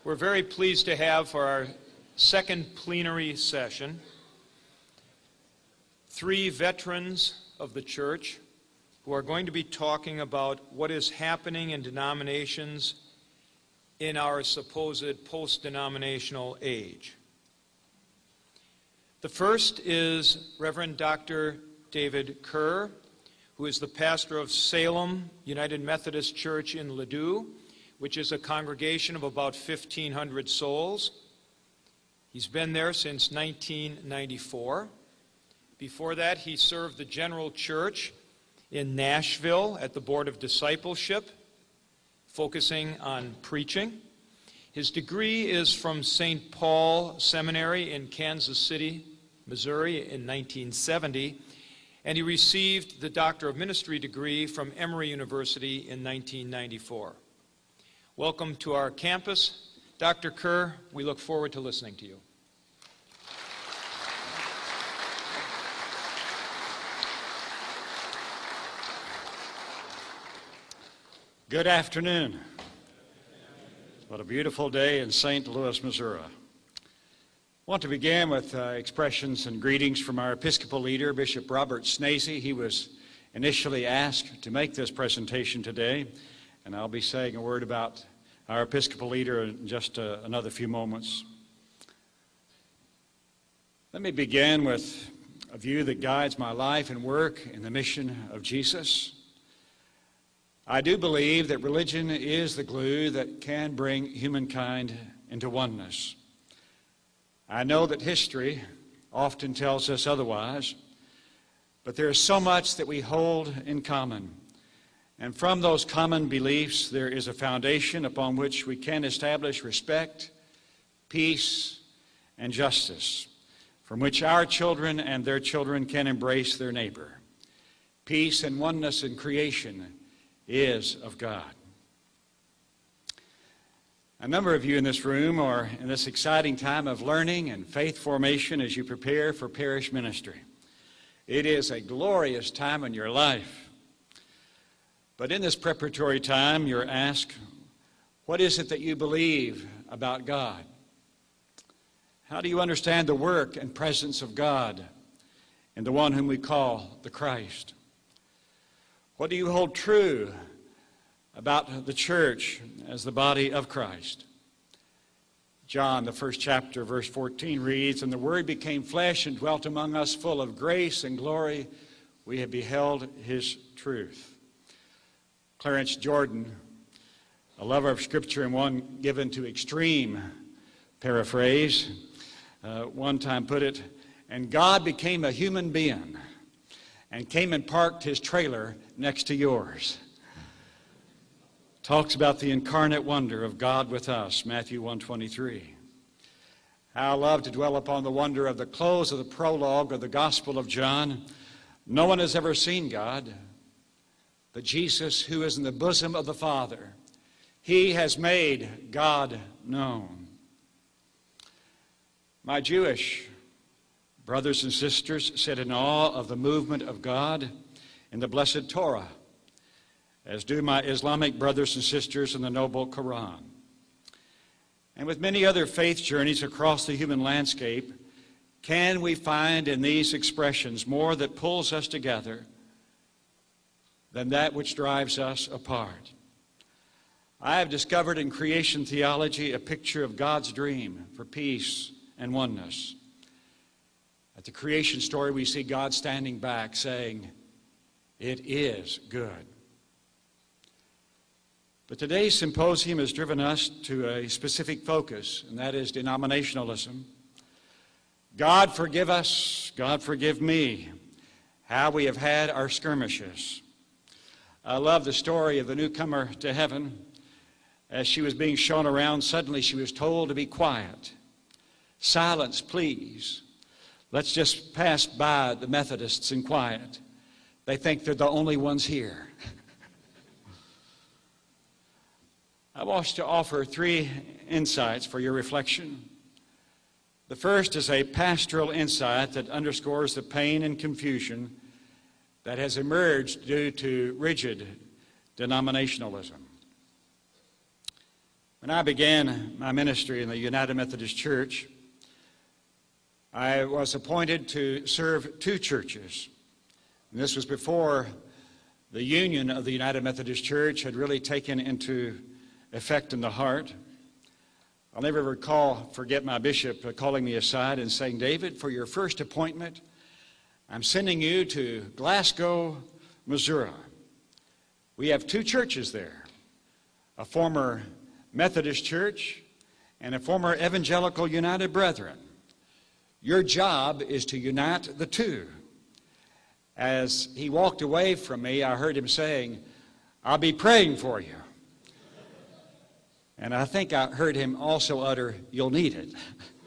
We're very pleased to have for our second plenary session 3 veterans of the church who are going to be talking about what is happening in denominations in our supposed post-denominational age. The first is Reverend Dr. David Kerr, who is the pastor of Salem United Methodist Church in Ladue, which is a congregation of about 1,500 souls. He's been there since 1994. Before that, he served the General Church in Nashville at the Board of Discipleship, focusing on preaching. His degree is from St. Paul Seminary in Kansas City, Missouri in 1970, and he received the Doctor of Ministry degree from Emory University in 1994. Welcome to our campus. Dr. Kerr, we look forward to listening to you. Good afternoon. What a beautiful day in St. Louis, Missouri. I want to begin with expressions and greetings from our Episcopal leader, Bishop Robert Snazy. He was initially asked to make this presentation today, and I'll be saying a word about our Episcopal leader in just another few moments. Let me begin with a view that guides my life and work in the mission of Jesus. I do believe that religion is the glue that can bring humankind into oneness. I know that history often tells us otherwise, but there is so much that we hold in common. And from those common beliefs, there is a foundation upon which we can establish respect, peace, and justice, from which our children and their children can embrace their neighbor. Peace and oneness in creation is of God. A number of you in this room are in this exciting time of learning and faith formation as you prepare for parish ministry. It is a glorious time in your life. But in this preparatory time, you're asked, what is it that you believe about God? How do you understand the work and presence of God in the one whom we call the Christ? What do you hold true about the church as the body of Christ? John, the first chapter, verse 14 reads, "And the Word became flesh and dwelt among us, full of grace and glory. We have beheld His truth." Clarence Jordan, a lover of Scripture and one given to extreme paraphrase, one time put it, "And God became a human being and came and parked His trailer next to yours." Talks about the incarnate wonder of God with us, Matthew 1:23. How I love to dwell upon the wonder of the close of the prologue of the Gospel of John. No one has ever seen God, but Jesus, who is in the bosom of the Father, He has made God known. My Jewish brothers and sisters sit in awe of the movement of God in the blessed Torah, as do my Islamic brothers and sisters in the noble Quran. And with many other faith journeys across the human landscape, can we find in these expressions more that pulls us together than that which drives us apart? I have discovered in creation theology a picture of God's dream for peace and oneness. At the creation story, we see God standing back saying, "It is good." But today's symposium has driven us to a specific focus, and that is denominationalism. God forgive us, God forgive me, how we have had our skirmishes. I love the story of the newcomer to heaven. As she was being shown around, suddenly she was told to be quiet. "Silence, please. Let's just pass by the Methodists in quiet. They think they're the only ones here." I want to offer 3 insights for your reflection. The first is a pastoral insight that underscores the pain and confusion that has emerged due to rigid denominationalism. When I began my ministry in the United Methodist Church, I was appointed to serve two churches. And this was before the union of the United Methodist Church had really taken into effect in the heart. I'll never forget my bishop calling me aside and saying, "David, for your first appointment, I'm sending you to Glasgow, Missouri. We have two churches there, a former Methodist church and a former Evangelical United Brethren. Your job is to unite the two." As he walked away from me, I heard him saying, "I'll be praying for you." And I think I heard him also utter, "You'll need it."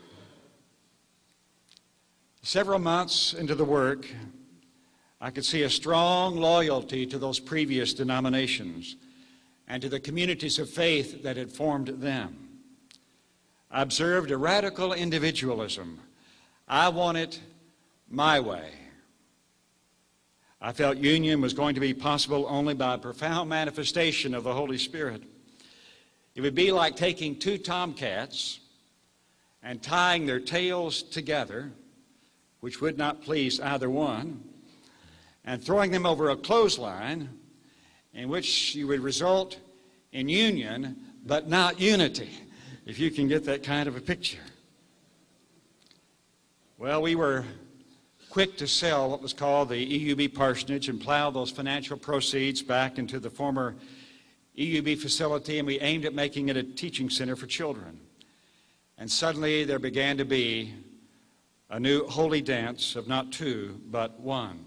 Several months into the work, I could see a strong loyalty to those previous denominations and to the communities of faith that had formed them. I observed a radical individualism. I want it my way. I felt union was going to be possible only by a profound manifestation of the Holy Spirit. It would be like taking two tomcats and tying their tails together, which would not please either one, and throwing them over a clothesline in which you would result in union but not unity, if you can get that kind of a picture. Well, we were quick to sell what was called the EUB parsonage and plow those financial proceeds back into the former EUB facility, and we aimed at making it a teaching center for children. And suddenly there began to be a new holy dance of not two, but one.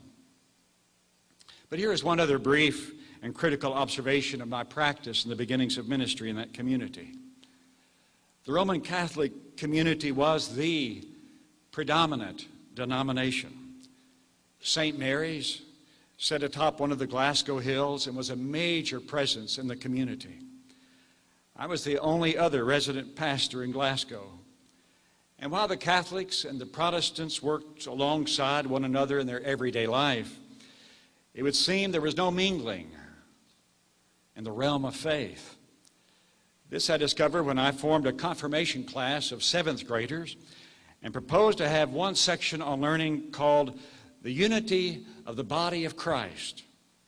But here is one other brief and critical observation of my practice in the beginnings of ministry in that community. The Roman Catholic community was the predominant denomination. St. Mary's sat atop one of the Glasgow hills and was a major presence in the community. I was the only other resident pastor in Glasgow. And while the Catholics and the Protestants worked alongside one another in their everyday life, it would seem there was no mingling in the realm of faith. This I discovered when I formed a confirmation class of 7th graders and proposed to have one section on learning called the unity of the body of Christ.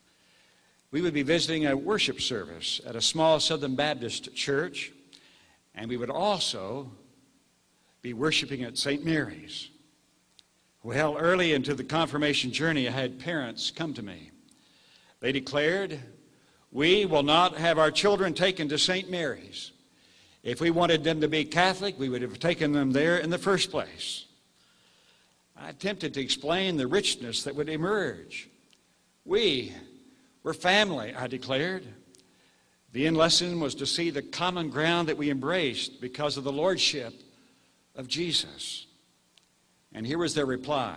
We would be visiting a worship service at a small Southern Baptist church, and we would also be worshiping at St. Mary's. Well, early into the confirmation journey, I had parents come to me. They declared, "We will not have our children taken to St. Mary's. If we wanted them to be Catholic, we would have taken them there in the first place." I attempted to explain the richness that would emerge. We were family, I declared. The end lesson was to see the common ground that we embraced because of the lordship of Jesus. And here was their reply.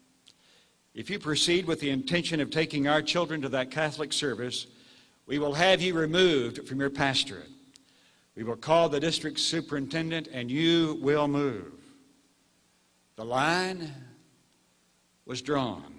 "If you proceed with the intention of taking our children to that Catholic service, we will have you removed from your pastorate. We will call the district superintendent and you will move." The line was drawn.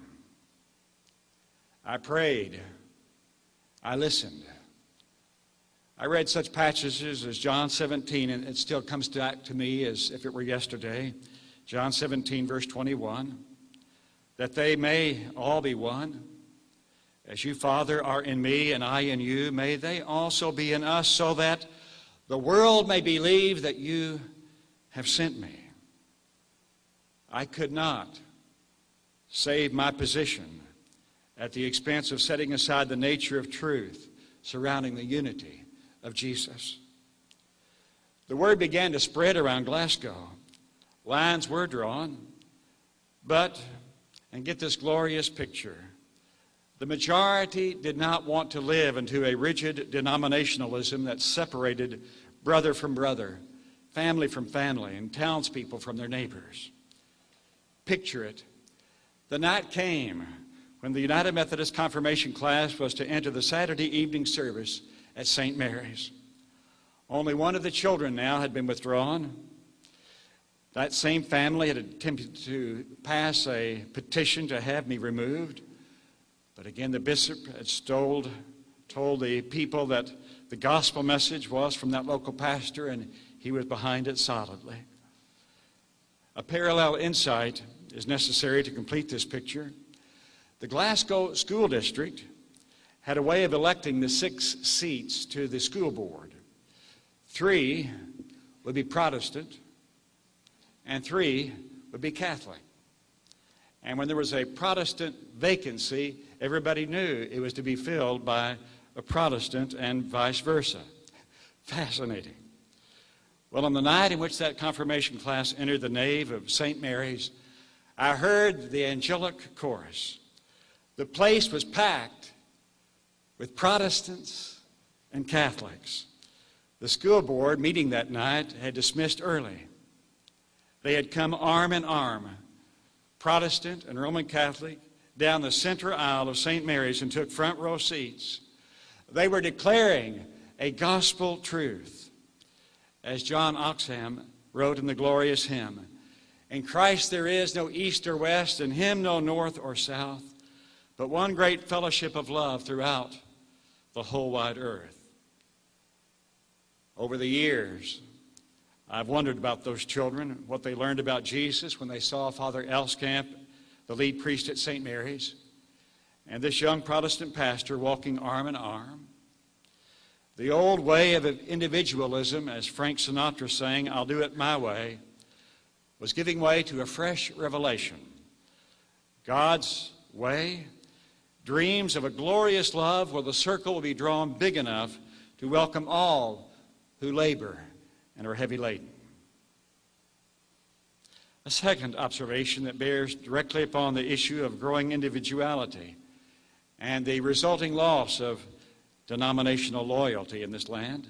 I prayed. I listened. I read such passages as John 17, and it still comes back to me as if it were yesterday. John 17, verse 21, "That they may all be one. As you, Father, are in me and I in you, may they also be in us, so that the world may believe that you have sent me." I could not save my position at the expense of setting aside the nature of truth surrounding the unity of Jesus. The word began to spread around Glasgow. Lines were drawn, but, and get this glorious picture, the majority did not want to live into a rigid denominationalism that separated brother from brother, family from family, and townspeople from their neighbors. Picture it. The night came when the United Methodist confirmation class was to enter the Saturday evening service at St. Mary's. Only one of the children now had been withdrawn. That same family had attempted to pass a petition to have me removed. But again, the bishop had told the people that the gospel message was from that local pastor, and he was behind it solidly. A parallel insight is necessary to complete this picture. The Glasgow School District had a way of electing the 6 seats to the school board. 3 would be Protestant, and 3 would be Catholic. And when there was a Protestant vacancy, everybody knew it was to be filled by a Protestant and vice versa. Fascinating. Well, on the night in which that confirmation class entered the nave of St. Mary's, I heard the angelic chorus. The place was packed with Protestants and Catholics. The school board meeting that night had dismissed early. They had come arm in arm, Protestant and Roman Catholic, down the center aisle of St. Mary's and took front row seats. They were declaring a gospel truth. As John Oxham wrote in the glorious hymn, "In Christ there is no east or west, in him no north or south, but one great fellowship of love throughout the whole wide earth." Over the years, I've wondered about those children, what they learned about Jesus when they saw Father Elskamp, the lead priest at St. Mary's, and this young Protestant pastor walking arm in arm. The old way of individualism, as Frank Sinatra sang, "I'll do it my way," was giving way to a fresh revelation. God's way, dreams of a glorious love where the circle will be drawn big enough to welcome all who labor and are heavy laden. A second observation that bears directly upon the issue of growing individuality and the resulting loss of denominational loyalty in this land.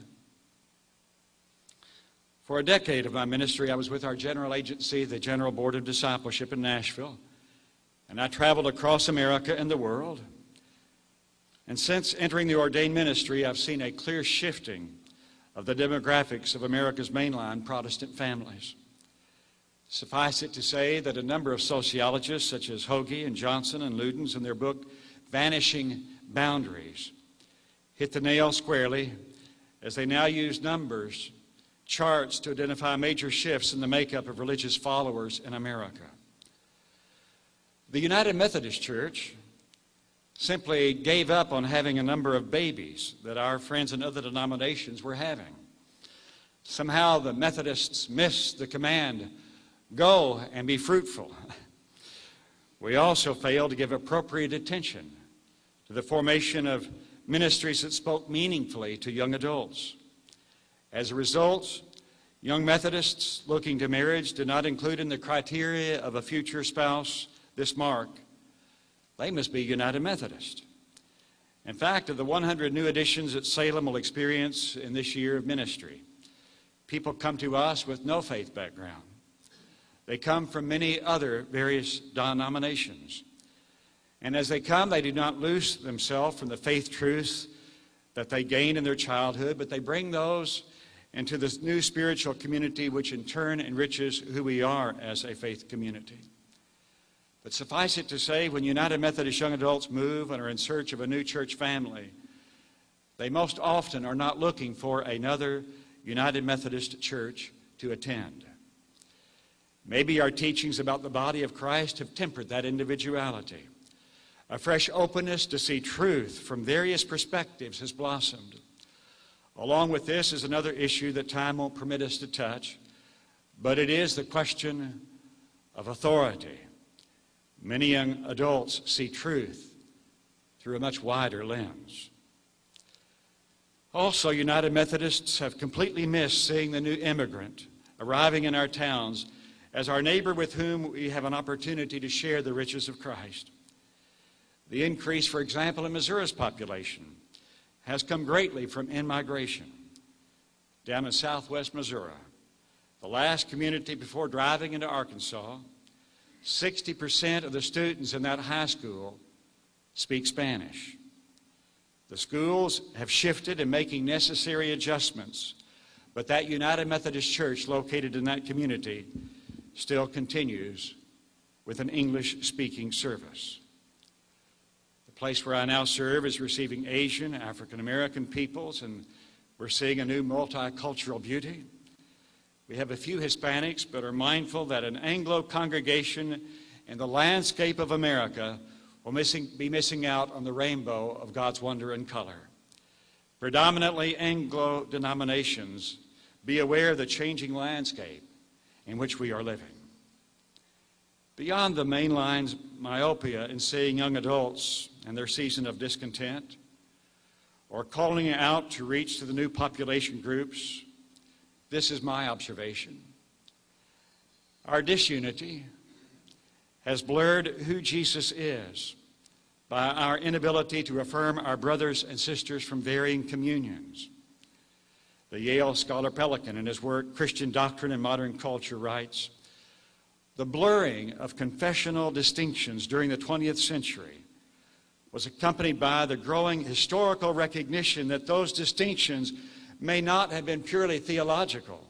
For a decade of my ministry, I was with our general agency, the General Board of Discipleship in Nashville, and I traveled across America and the world. And since entering the ordained ministry, I've seen a clear shifting of the demographics of America's mainline Protestant families. Suffice it to say that a number of sociologists, such as Hoagie and Johnson and Ludens in their book, Vanishing Boundaries, hit the nail squarely as they now use numbers, charts to identify major shifts in the makeup of religious followers in America. The United Methodist Church simply gave up on having a number of babies that our friends in other denominations were having. Somehow the Methodists missed the command, "Go and be fruitful." We also failed to give appropriate attention to the formation of ministries that spoke meaningfully to young adults. As a result, young Methodists looking to marriage did not include in the criteria of a future spouse this mark: they must be United Methodist. In fact, of the 100 new additions that Salem will experience in this year of ministry, people come to us with no faith background. They come from many other various denominations. And as they come, they do not lose themselves from the faith truths that they gained in their childhood, but they bring those into this new spiritual community, which in turn enriches who we are as a faith community. But suffice it to say, when United Methodist young adults move and are in search of a new church family, they most often are not looking for another United Methodist church to attend. Maybe our teachings about the body of Christ have tempered that individuality. A fresh openness to see truth from various perspectives has blossomed. Along with this is another issue that time won't permit us to touch, but it is the question of authority. Many young adults see truth through a much wider lens. Also, United Methodists have completely missed seeing the new immigrant arriving in our towns as our neighbor with whom we have an opportunity to share the riches of Christ. The increase, for example, in Missouri's population has come greatly from in-migration. Down in southwest Missouri, the last community before driving into Arkansas, 60% of the students in that high school speak Spanish. The schools have shifted in making necessary adjustments, but that United Methodist Church located in that community still continues with an English-speaking service. The place where I now serve is receiving Asian, African-American peoples and We're seeing a new multicultural beauty. We have a few Hispanics, but are mindful that an Anglo congregation in the landscape of America will be missing out on the rainbow of God's wonder and color. Predominantly Anglo denominations, be aware of the changing landscape in which we are living. Beyond the mainline's myopia in seeing young adults and their season of discontent, or calling out to reach to the new population groups, this is my observation. Our disunity has blurred who Jesus is by our inability to affirm our brothers and sisters from varying communions. The Yale scholar Pelikan, in his work Christian Doctrine and Modern Culture, writes, "The blurring of confessional distinctions during the 20th century was accompanied by the growing historical recognition that those distinctions may not have been purely theological.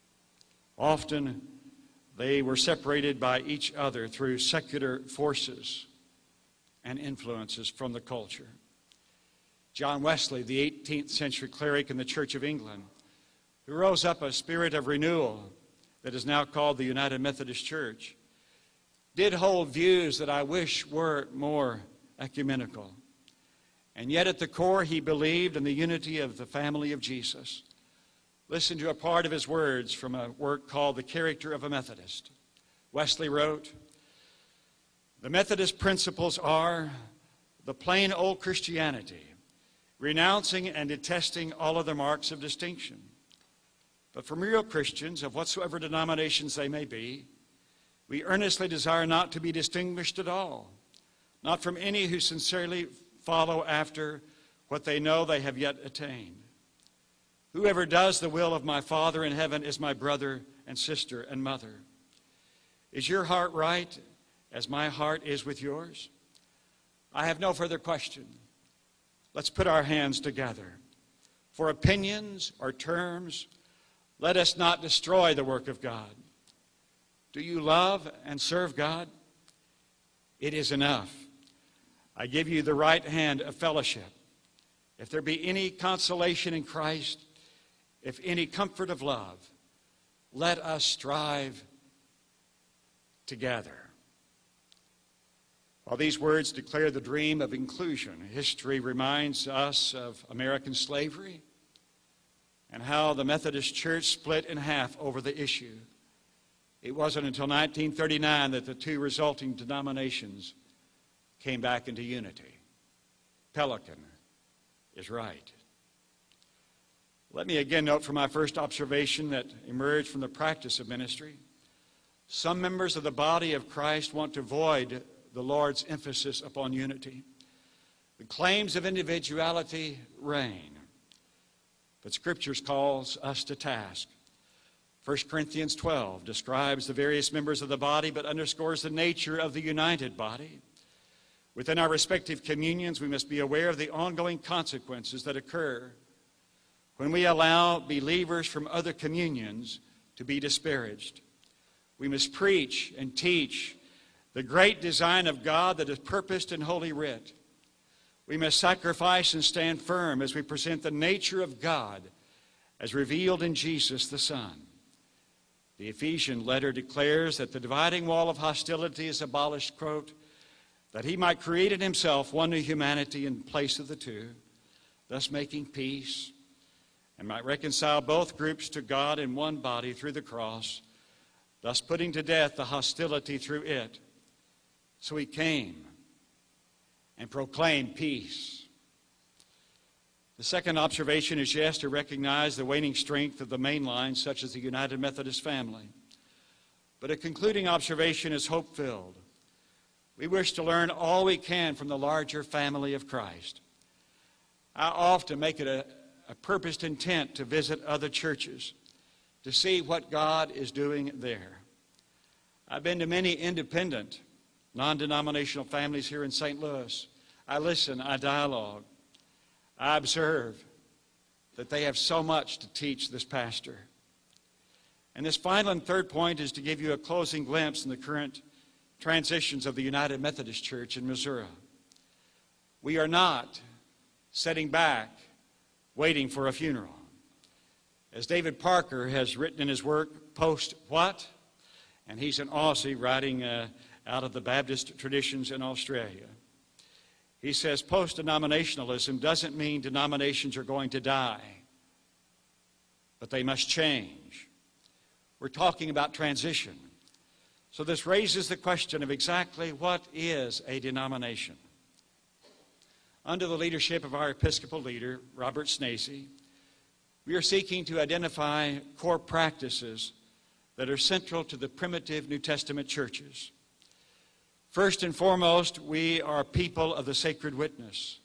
Often they were separated by each other through secular forces and influences from the culture." John Wesley, the 18th century cleric in the Church of England, who rose up a spirit of renewal that is now called the United Methodist Church, did hold views that I wish were more ecumenical. And yet at the core he believed in the unity of the family of Jesus. Listen to a part of his words from a work called The Character of a Methodist. Wesley wrote, "The Methodist principles are the plain old Christianity, renouncing and detesting all other marks of distinction. But from real Christians, of whatsoever denominations they may be, we earnestly desire not to be distinguished at all, not from any who sincerely follow after what they know they have yet attained. Whoever does the will of my Father in heaven is my brother and sister and mother. Is your heart right as my heart is with yours? I have no further question. Let's put our hands together. For opinions or terms, let us not destroy the work of God. Do you love and serve God? It is enough. I give you the right hand of fellowship. If there be any consolation in Christ, if any comfort of love, let us strive together." While these words declare the dream of inclusion, history reminds us of American slavery and how the Methodist Church split in half over the issue. It wasn't until 1939 that the two resulting denominations came back into unity. Pelikan is right. Let me again note from my first observation that emerged from the practice of ministry, some members of the body of Christ want to void the Lord's emphasis upon unity. The claims of individuality reign, but Scripture calls us to task. 1 Corinthians 12 describes the various members of the body, but underscores the nature of the united body. Within our respective communions, we must be aware of the ongoing consequences that occur when we allow believers from other communions to be disparaged. We must preach and teach the great design of God that is purposed in Holy Writ. We must sacrifice and stand firm as we present the nature of God as revealed in Jesus the Son. The Ephesian letter declares that the dividing wall of hostility is abolished, quote, "that he might create in himself one new humanity in place of the two, thus making peace, and might reconcile both groups to God in one body through the cross, thus putting to death the hostility through it. So he came and proclaimed peace." The second observation is, yes, to recognize the waning strength of the main line, such as the United Methodist family. But a concluding observation is hope-filled. We wish to learn all we can from the larger family of Christ. I often make it a purposed intent to visit other churches, to see what God is doing there. I've been to many independent, non-denominational families here in St. Louis. I listen, I dialogue. I observe that they have so much to teach this pastor. And this final and third point is to give you a closing glimpse in the current transitions of the United Methodist Church in Missouri. We are not sitting back waiting for a funeral. As David Parker has written in his work, Post What? And he's an Aussie writing out of the Baptist traditions in Australia. He says post-denominationalism doesn't mean denominations are going to die, but they must change. We're talking about transition. So this raises the question of exactly what is a denomination. Under the leadership of our Episcopal leader, Robert Snacy, we are seeking to identify core practices that are central to the primitive New Testament churches. First and foremost, we are people of the sacred witness.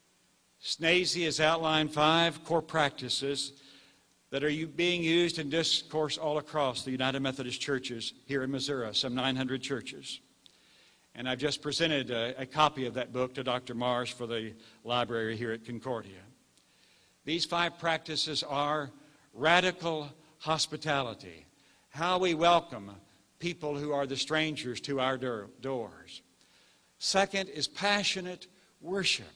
Snacy has outlined 5 core practices that are being used in discourse all across the United Methodist churches here in Missouri, some 900 churches. And I've just presented a copy of that book to Dr. Marsh for the library here at Concordia. These 5 practices are radical hospitality, how we welcome people who are the strangers to our doors. Second is passionate worship,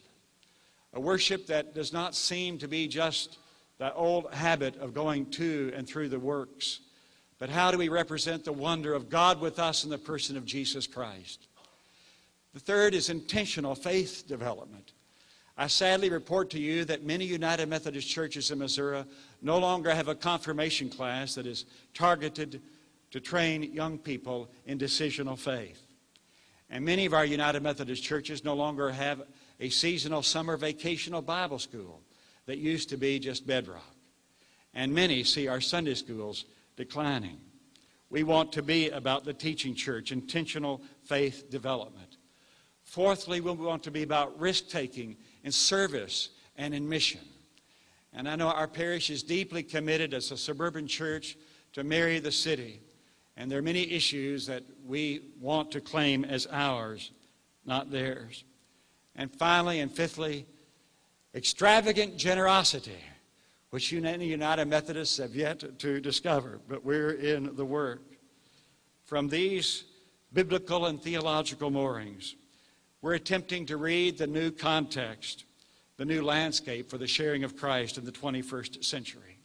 a worship that does not seem to be just the old habit of going to and through the works, but how do we represent the wonder of God with us in the person of Jesus Christ? The third is intentional faith development. I sadly report to you that many United Methodist churches in Missouri no longer have a confirmation class that is targeted to train young people in decisional faith. And many of our United Methodist churches no longer have a seasonal summer vacational Bible school that used to be just bedrock. And many see our Sunday schools declining. We want to be about the teaching church, intentional faith development. Fourthly, we want to be about risk-taking in service and in mission. And I know our parish is deeply committed as a suburban church to marry the city. And there are many issues that we want to claim as ours, not theirs. And finally and fifthly, extravagant generosity, which United Methodists have yet to discover, but we're in the work. From these biblical and theological moorings, we're attempting to read the new context, the new landscape for the sharing of Christ in the 21st century.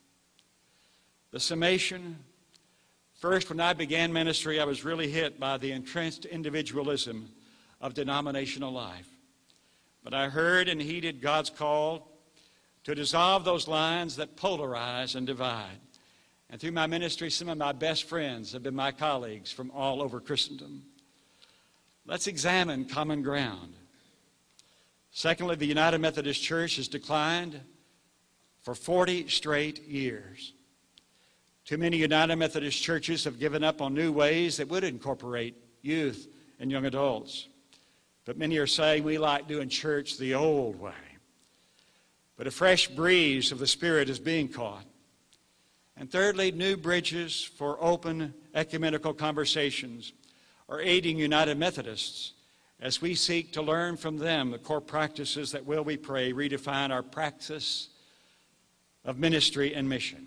The summation: first, when I began ministry, I was really hit by the entrenched individualism of denominational life. But I heard and heeded God's call to dissolve those lines that polarize and divide. And through my ministry, some of my best friends have been my colleagues from all over Christendom. Let's examine common ground. Secondly, the United Methodist Church has declined for 40 straight years. Too many United Methodist churches have given up on new ways that would incorporate youth and young adults. But many are saying we like doing church the old way. But a fresh breeze of the Spirit is being caught. And thirdly, new bridges for open ecumenical conversations are aiding United Methodists as we seek to learn from them the core practices that will, we pray, redefine our practice of ministry and mission.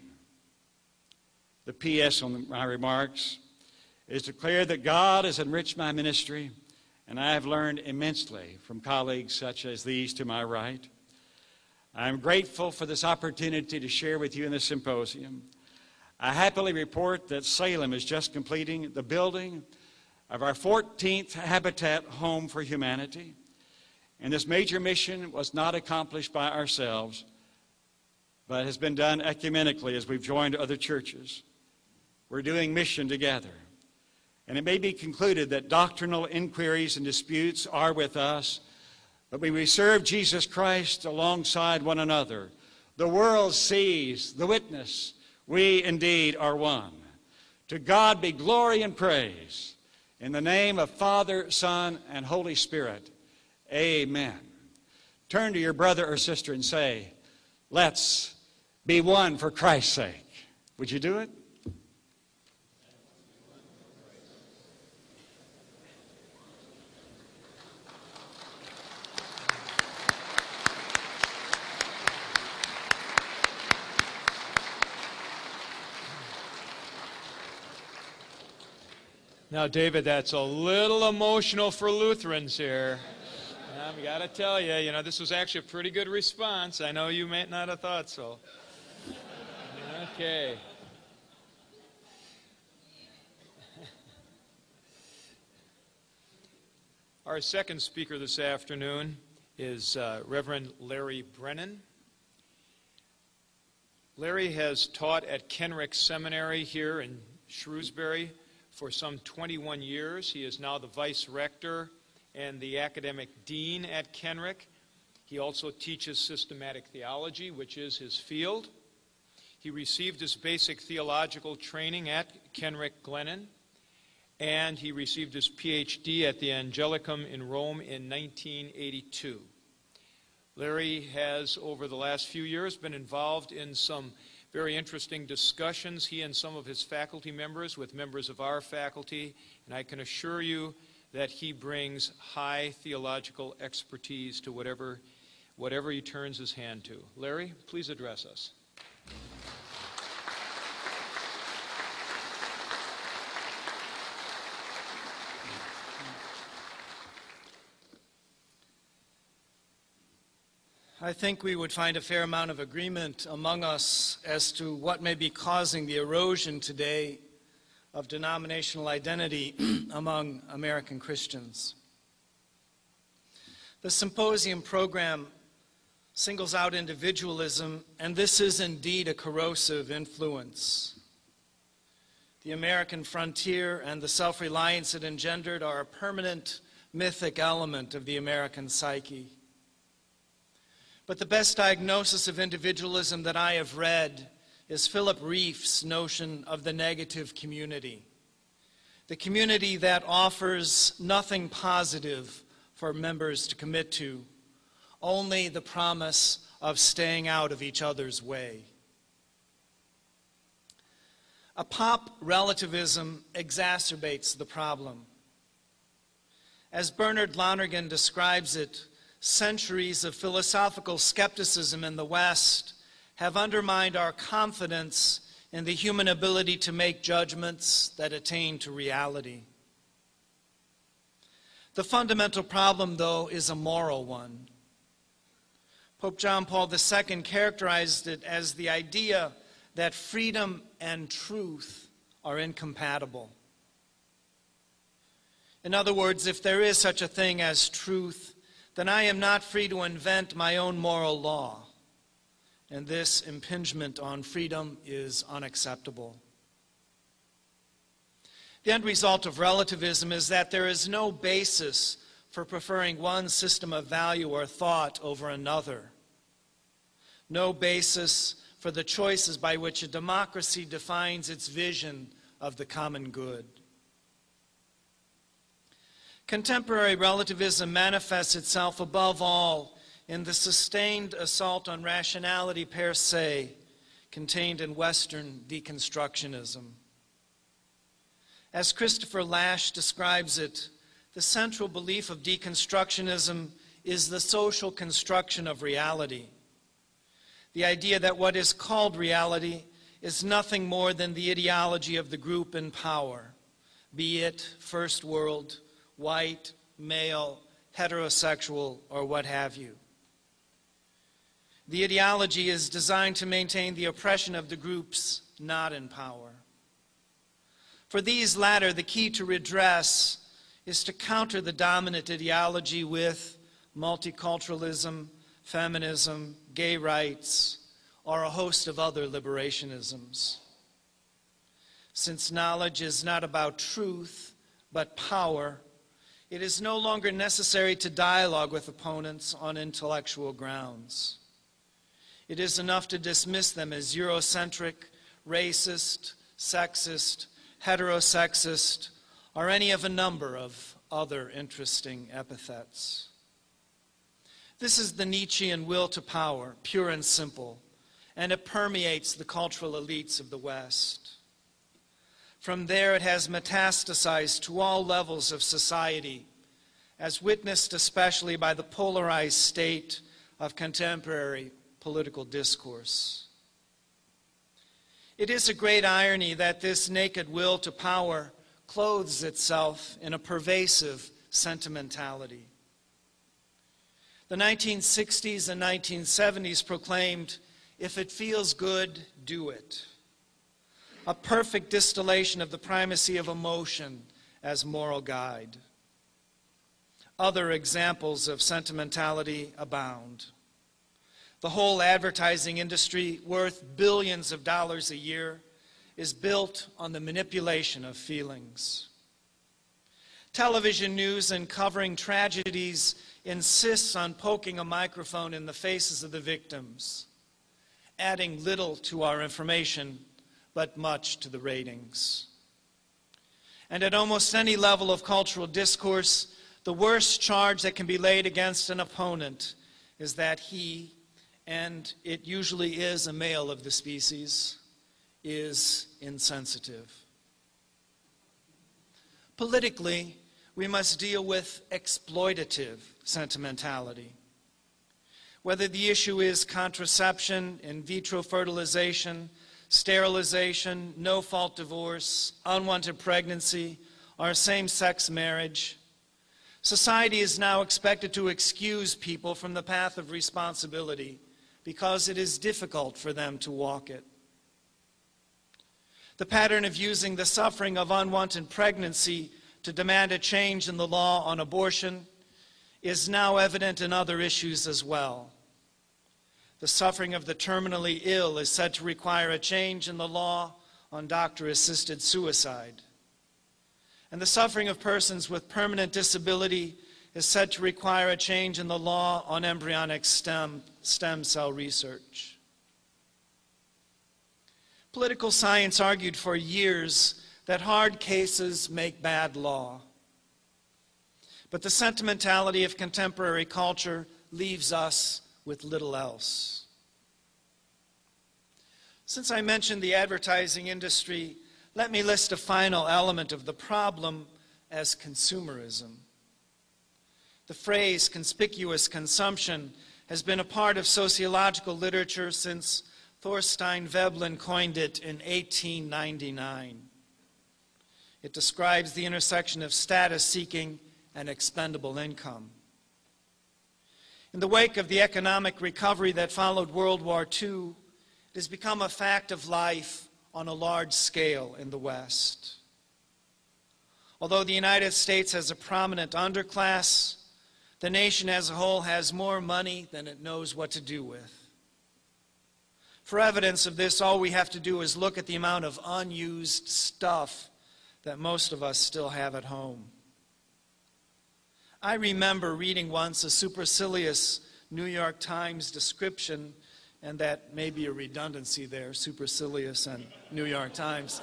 The P.S. on my remarks is declare that God has enriched my ministry, and I have learned immensely from colleagues such as these to my right. I am grateful for this opportunity to share with you in this symposium. I happily report that Salem is just completing the building of our 14th Habitat Home for Humanity. And this major mission was not accomplished by ourselves, but has been done ecumenically as we've joined other churches. We're doing mission together. And it may be concluded that doctrinal inquiries and disputes are with us, but when we serve Jesus Christ alongside one another, the world sees the witness. We indeed are one. To God be glory and praise. In the name of Father, Son, and Holy Spirit, amen. Turn to your brother or sister and say, let's be one for Christ's sake. Would you do it? Now, David, that's a little emotional for Lutherans here. I've got to tell you, this was actually a pretty good response. I know you may not have thought so. Okay. Our second speaker this afternoon is Reverend Larry Brennan. Larry has taught at Kenrick Seminary here in Shrewsbury for some 21 years. He is now the vice rector and the academic dean at Kenrick. He also teaches systematic theology, which is his field. He received his basic theological training at Kenrick Glennon, and he received his PhD at the Angelicum in Rome in 1982. Larry has, over the last few years, been involved in some very interesting discussions, he and some of his faculty members, with members of our faculty, and I can assure you that he brings high theological expertise to whatever he turns his hand to. Larry, please address us. I think we would find a fair amount of agreement among us as to what may be causing the erosion today of denominational identity among American Christians. The symposium program singles out individualism, and this is indeed a corrosive influence. The American frontier and the self-reliance it engendered are a permanent mythic element of the American psyche. But the best diagnosis of individualism that I have read is Philip Rief's notion of the negative community. The community that offers nothing positive for members to commit to, only the promise of staying out of each other's way. A pop relativism exacerbates the problem. As Bernard Lonergan describes it, centuries of philosophical skepticism in the West have undermined our confidence in the human ability to make judgments that attain to reality. The fundamental problem, though, is a moral one. Pope John Paul II characterized it as the idea that freedom and truth are incompatible. In other words, if there is such a thing as truth, then I am not free to invent my own moral law, and this impingement on freedom is unacceptable. The end result of relativism is that there is no basis for preferring one system of value or thought over another, no basis for the choices by which a democracy defines its vision of the common good. Contemporary relativism manifests itself above all in the sustained assault on rationality per se contained in Western deconstructionism. As Christopher Lasch describes it, the central belief of deconstructionism is the social construction of reality. The idea that what is called reality is nothing more than the ideology of the group in power, be it first world, white, male, heterosexual, or what have you. The ideology is designed to maintain the oppression of the groups not in power. For these latter, the key to redress is to counter the dominant ideology with multiculturalism, feminism, gay rights, or a host of other liberationisms. Since knowledge is not about truth, but power, it is no longer necessary to dialogue with opponents on intellectual grounds. It is enough to dismiss them as Eurocentric, racist, sexist, heterosexist, or any of a number of other interesting epithets. This is the Nietzschean will to power, pure and simple, and it permeates the cultural elites of the West. From there, it has metastasized to all levels of society, as witnessed especially by the polarized state of contemporary political discourse. It is a great irony that this naked will to power clothes itself in a pervasive sentimentality. The 1960s and 1970s proclaimed, "If it feels good, do it." a perfect distillation of the primacy of emotion as moral guide. Other examples of sentimentality abound. The whole advertising industry, worth billions of dollars a year, is built on the manipulation of feelings. Television news and covering tragedies insists on poking a microphone in the faces of the victims, adding little to our information, but much to the ratings. And at almost any level of cultural discourse, the worst charge that can be laid against an opponent is that he, and it usually is a male of the species, is insensitive. Politically, we must deal with exploitative sentimentality. Whether the issue is contraception, in vitro fertilization, sterilization, no-fault divorce, unwanted pregnancy, or same-sex marriage, society is now expected to excuse people from the path of responsibility because it is difficult for them to walk it. The pattern of using the suffering of unwanted pregnancy to demand a change in the law on abortion is now evident in other issues as well. The suffering of the terminally ill is said to require a change in the law on doctor-assisted suicide. And the suffering of persons with permanent disability is said to require a change in the law on embryonic stem cell research. Political science argued for years that hard cases make bad law. But the sentimentality of contemporary culture leaves us with little else. Since I mentioned the advertising industry, let me list a final element of the problem as consumerism. The phrase conspicuous consumption has been a part of sociological literature since Thorstein Veblen coined it in 1899. It describes the intersection of status seeking and expendable income. In the wake of the economic recovery that followed World War II, it has become a fact of life on a large scale in the West. Although the United States has a prominent underclass, the nation as a whole has more money than it knows what to do with. For evidence of this, all we have to do is look at the amount of unused stuff that most of us still have at home. I remember reading once a supercilious New York Times description, and that may be a redundancy there, supercilious and New York Times.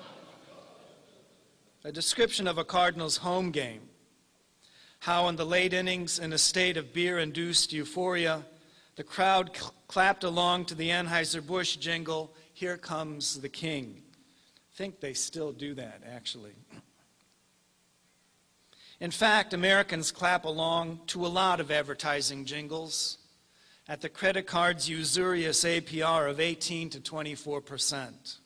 A description of a Cardinals home game. How in the late innings, in a state of beer-induced euphoria, the crowd clapped along to the Anheuser-Busch jingle, "Here Comes the King." I think they still do that, actually. In fact, Americans clap along to a lot of advertising jingles at the credit card's usurious APR of 18 to 24%.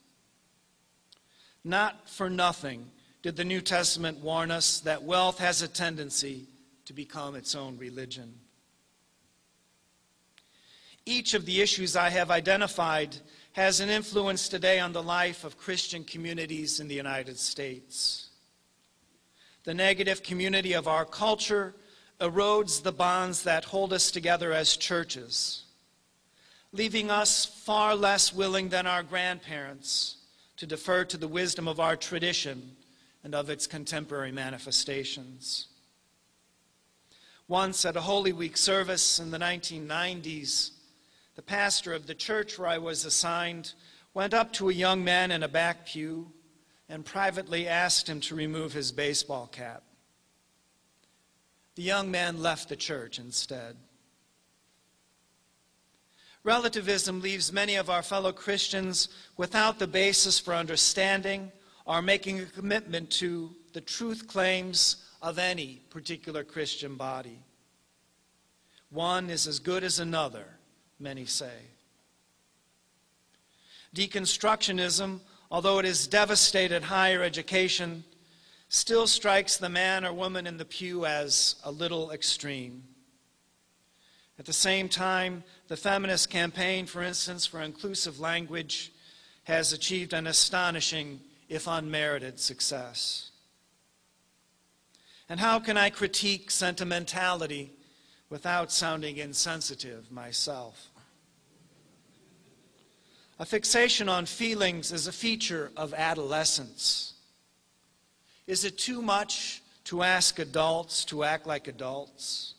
Not for nothing did the New Testament warn us that wealth has a tendency to become its own religion. Each of the issues I have identified has an influence today on the life of Christian communities in the United States. The negative community of our culture erodes the bonds that hold us together as churches, leaving us far less willing than our grandparents to defer to the wisdom of our tradition and of its contemporary manifestations. Once at a Holy Week service in the 1990s, the pastor of the church where I was assigned went up to a young man in a back pew and privately asked him to remove his baseball cap. The young man left the church instead. Relativism leaves many of our fellow Christians without the basis for understanding or making a commitment to the truth claims of any particular Christian body. One is as good as another, many say. Deconstructionism, although it has devastated higher education, still strikes the man or woman in the pew as a little extreme. At the same time, the feminist campaign, for instance, for inclusive language, has achieved an astonishing, if unmerited, success. And how can I critique sentimentality without sounding insensitive myself? A fixation on feelings is a feature of adolescence. Is it too much to ask adults to act like adults?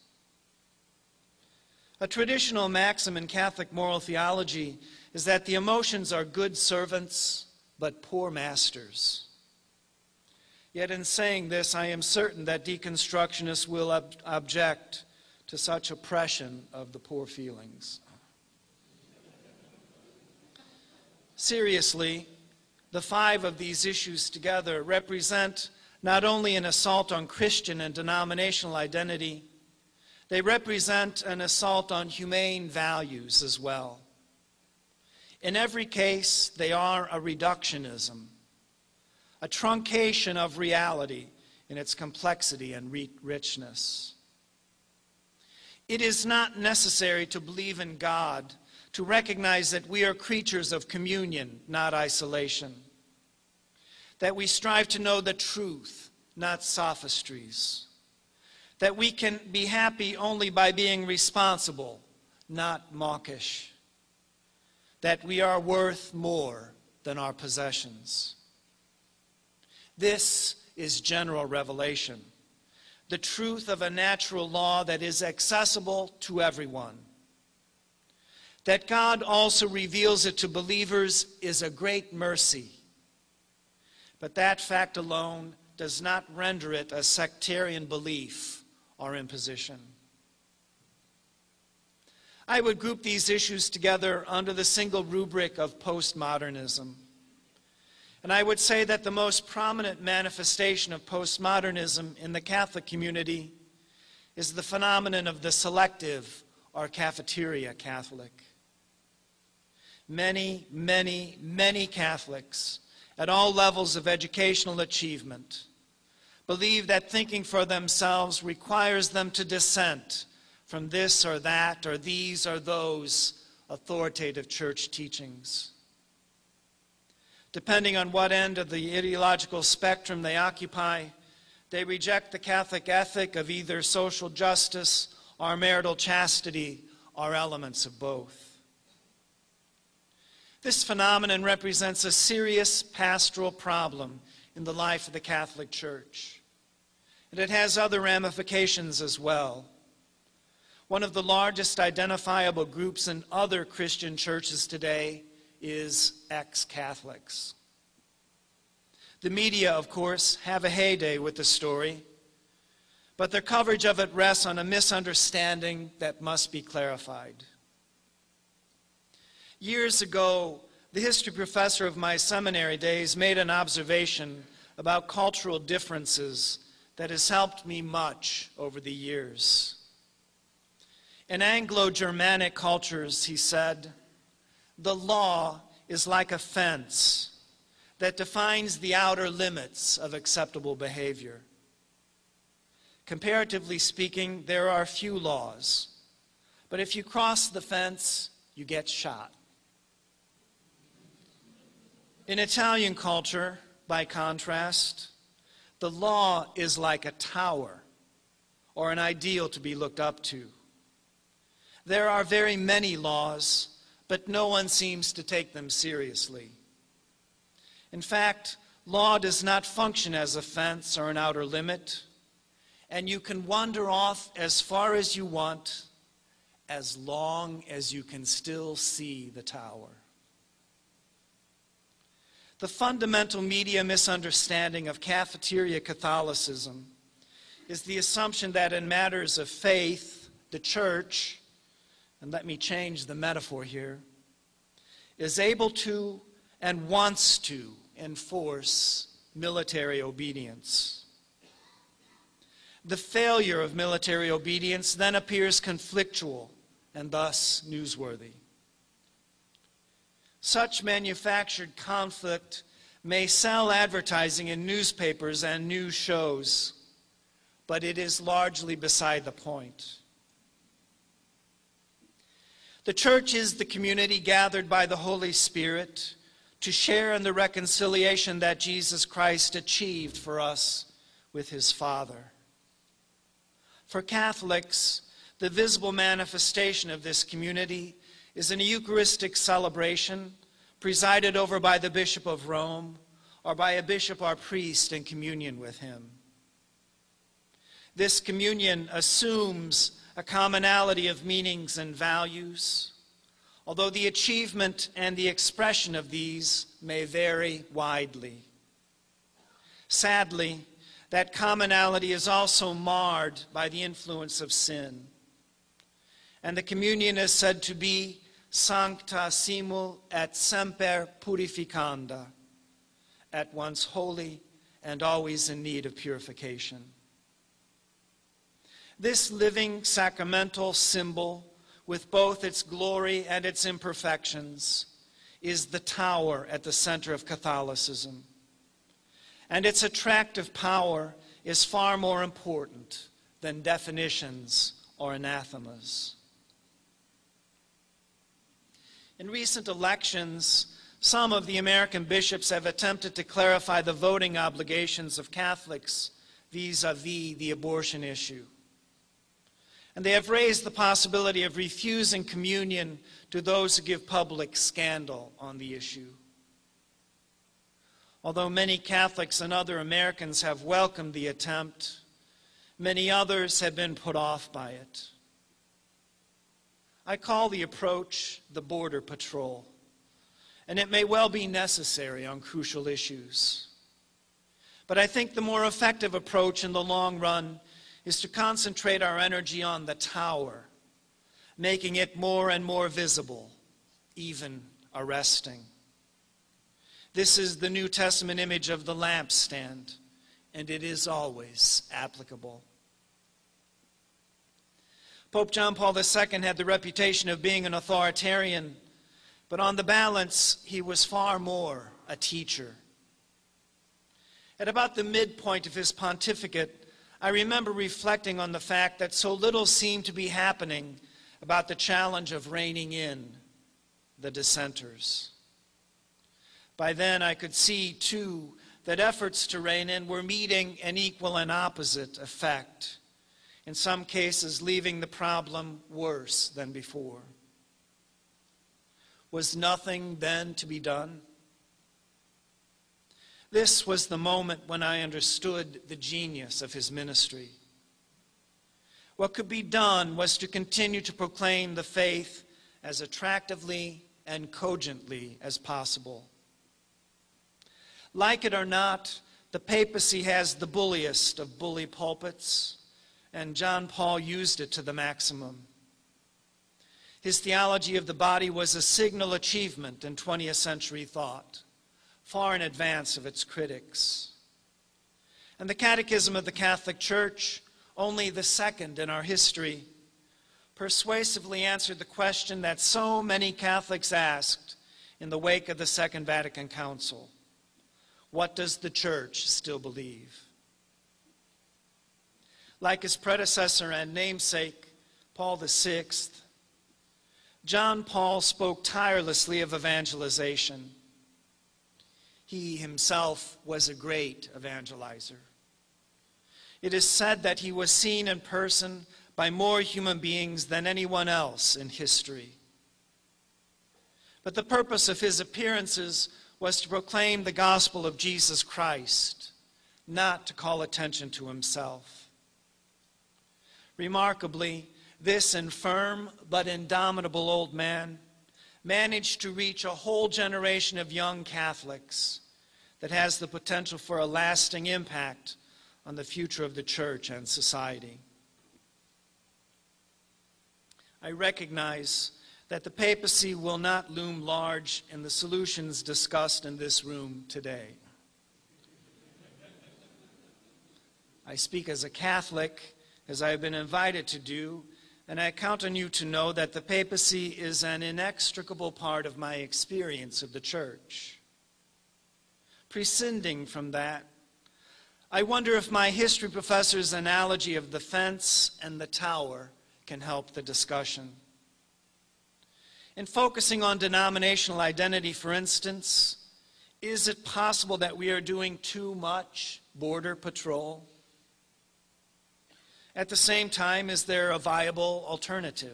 A traditional maxim in Catholic moral theology is that the emotions are good servants, but poor masters. Yet in saying this, I am certain that deconstructionists will object to such oppression of the poor feelings. Seriously, the 5 of these issues together represent not only an assault on Christian and denominational identity, they represent an assault on humane values as well. In every case, they are a reductionism, a truncation of reality in its complexity and richness. It is not necessary to believe in God to recognize that we are creatures of communion, not isolation. That we strive to know the truth, not sophistries. That we can be happy only by being responsible, not mawkish. That we are worth more than our possessions. This is general revelation, the truth of a natural law that is accessible to everyone. That God also reveals it to believers is a great mercy. But that fact alone does not render it a sectarian belief or imposition. I would group these issues together under the single rubric of postmodernism. And I would say that the most prominent manifestation of postmodernism in the Catholic community is the phenomenon of the selective or cafeteria Catholic. Many, many, many Catholics at all levels of educational achievement believe that thinking for themselves requires them to dissent from this or that or these or those authoritative church teachings. Depending on what end of the ideological spectrum they occupy, they reject the Catholic ethic of either social justice or marital chastity or elements of both. This phenomenon represents a serious pastoral problem in the life of the Catholic Church. And it has other ramifications as well. One of the largest identifiable groups in other Christian churches today is ex-Catholics. The media, of course, have a heyday with the story, but their coverage of it rests on a misunderstanding that must be clarified. Years ago, the history professor of my seminary days made an observation about cultural differences that has helped me much over the years. In Anglo-Germanic cultures, he said, the law is like a fence that defines the outer limits of acceptable behavior. Comparatively speaking, there are few laws, but if you cross the fence, you get shot. In Italian culture, by contrast, the law is like a tower or an ideal to be looked up to. There are very many laws, but no one seems to take them seriously. In fact, law does not function as a fence or an outer limit, and you can wander off as far as you want, as long as you can still see the tower. The fundamental media misunderstanding of cafeteria Catholicism is the assumption that in matters of faith, the church, and let me change the metaphor here, is able to and wants to enforce military obedience. The failure of military obedience then appears conflictual and thus newsworthy. Such manufactured conflict may sell advertising in newspapers and news shows, but it is largely beside the point. The church is the community gathered by the Holy Spirit to share in the reconciliation that Jesus Christ achieved for us with his Father. For Catholics, the visible manifestation of this community is an Eucharistic celebration presided over by the Bishop of Rome or by a bishop or priest in communion with him. This communion assumes a commonality of meanings and values, although the achievement and the expression of these may vary widely. Sadly, that commonality is also marred by the influence of sin. And the communion is said to be sancta simul et semper purificanda, at once holy and always in need of purification. This living sacramental symbol, with both its glory and its imperfections, is the tower at the center of Catholicism. And its attractive power is far more important than definitions or anathemas. In recent elections, some of the American bishops have attempted to clarify the voting obligations of Catholics vis-a-vis the abortion issue. And they have raised the possibility of refusing communion to those who give public scandal on the issue. Although many Catholics and other Americans have welcomed the attempt, many others have been put off by it. I call the approach the border patrol, and it may well be necessary on crucial issues. But I think the more effective approach in the long run is to concentrate our energy on the tower, making it more and more visible, even arresting. This is the New Testament image of the lampstand, and it is always applicable. Pope John Paul II had the reputation of being an authoritarian, but on the balance, he was far more a teacher. At about the midpoint of his pontificate, I remember reflecting on the fact that so little seemed to be happening about the challenge of reining in the dissenters. By then, I could see, too, that efforts to rein in were meeting an equal and opposite effect, in some cases leaving the problem worse than before. Was nothing then to be done? This was the moment when I understood the genius of his ministry. What could be done was to continue to proclaim the faith as attractively and cogently as possible. Like it or not, the papacy has the bulliest of bully pulpits, and John Paul used it to the maximum. His theology of the body was a signal achievement in 20th century thought, far in advance of its critics. And the Catechism of the Catholic Church, only the second in our history, persuasively answered the question that so many Catholics asked in the wake of the Second Vatican Council. What does the Church still believe? Like his predecessor and namesake, Paul VI, John Paul spoke tirelessly of evangelization. He himself was a great evangelizer. It is said that he was seen in person by more human beings than anyone else in history. But the purpose of his appearances was to proclaim the gospel of Jesus Christ, not to call attention to himself. Remarkably, this infirm but indomitable old man managed to reach a whole generation of young Catholics that has the potential for a lasting impact on the future of the church and society. I recognize that the papacy will not loom large in the solutions discussed in this room today. I speak as a Catholic, as I have been invited to do, and I count on you to know that the papacy is an inextricable part of my experience of the church. Prescinding from that, I wonder if my history professor's analogy of the fence and the tower can help the discussion. In focusing on denominational identity, for instance, Is it possible that we are doing too much border patrol? At the same time, is there a viable alternative?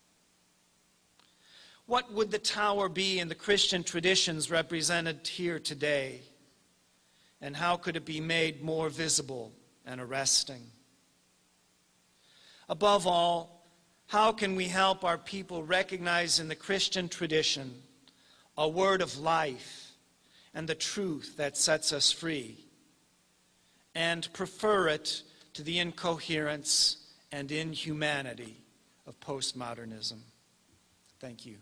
What would the tower be in the Christian traditions represented here today? And how could it be made more visible and arresting? Above all, how can we help our people recognize in the Christian tradition a word of life and the truth that sets us free, and prefer it to the incoherence and inhumanity of postmodernism? Thank you.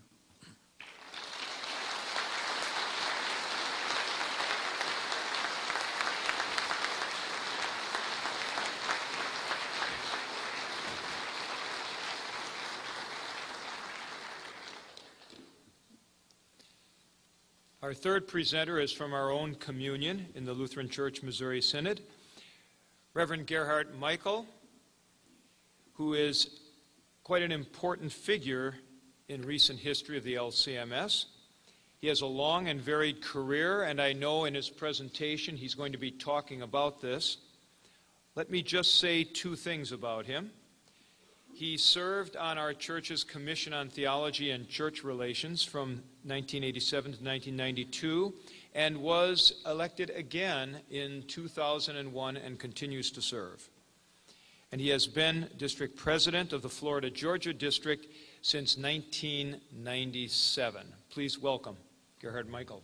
Our third presenter is from our own communion in the Lutheran Church Missouri Synod, Reverend Gerhard Michael, who is quite an important figure in recent history of the LCMS. He has a long and varied career, and I know in his presentation he's going to be talking about this. Let me just say two things about him. He served on our church's Commission on Theology and Church Relations from 1987 to 1992 and was elected again in 2001 and continues to serve. And he has been district president of the Florida-Georgia District since 1997. Please welcome Gerhard Michael.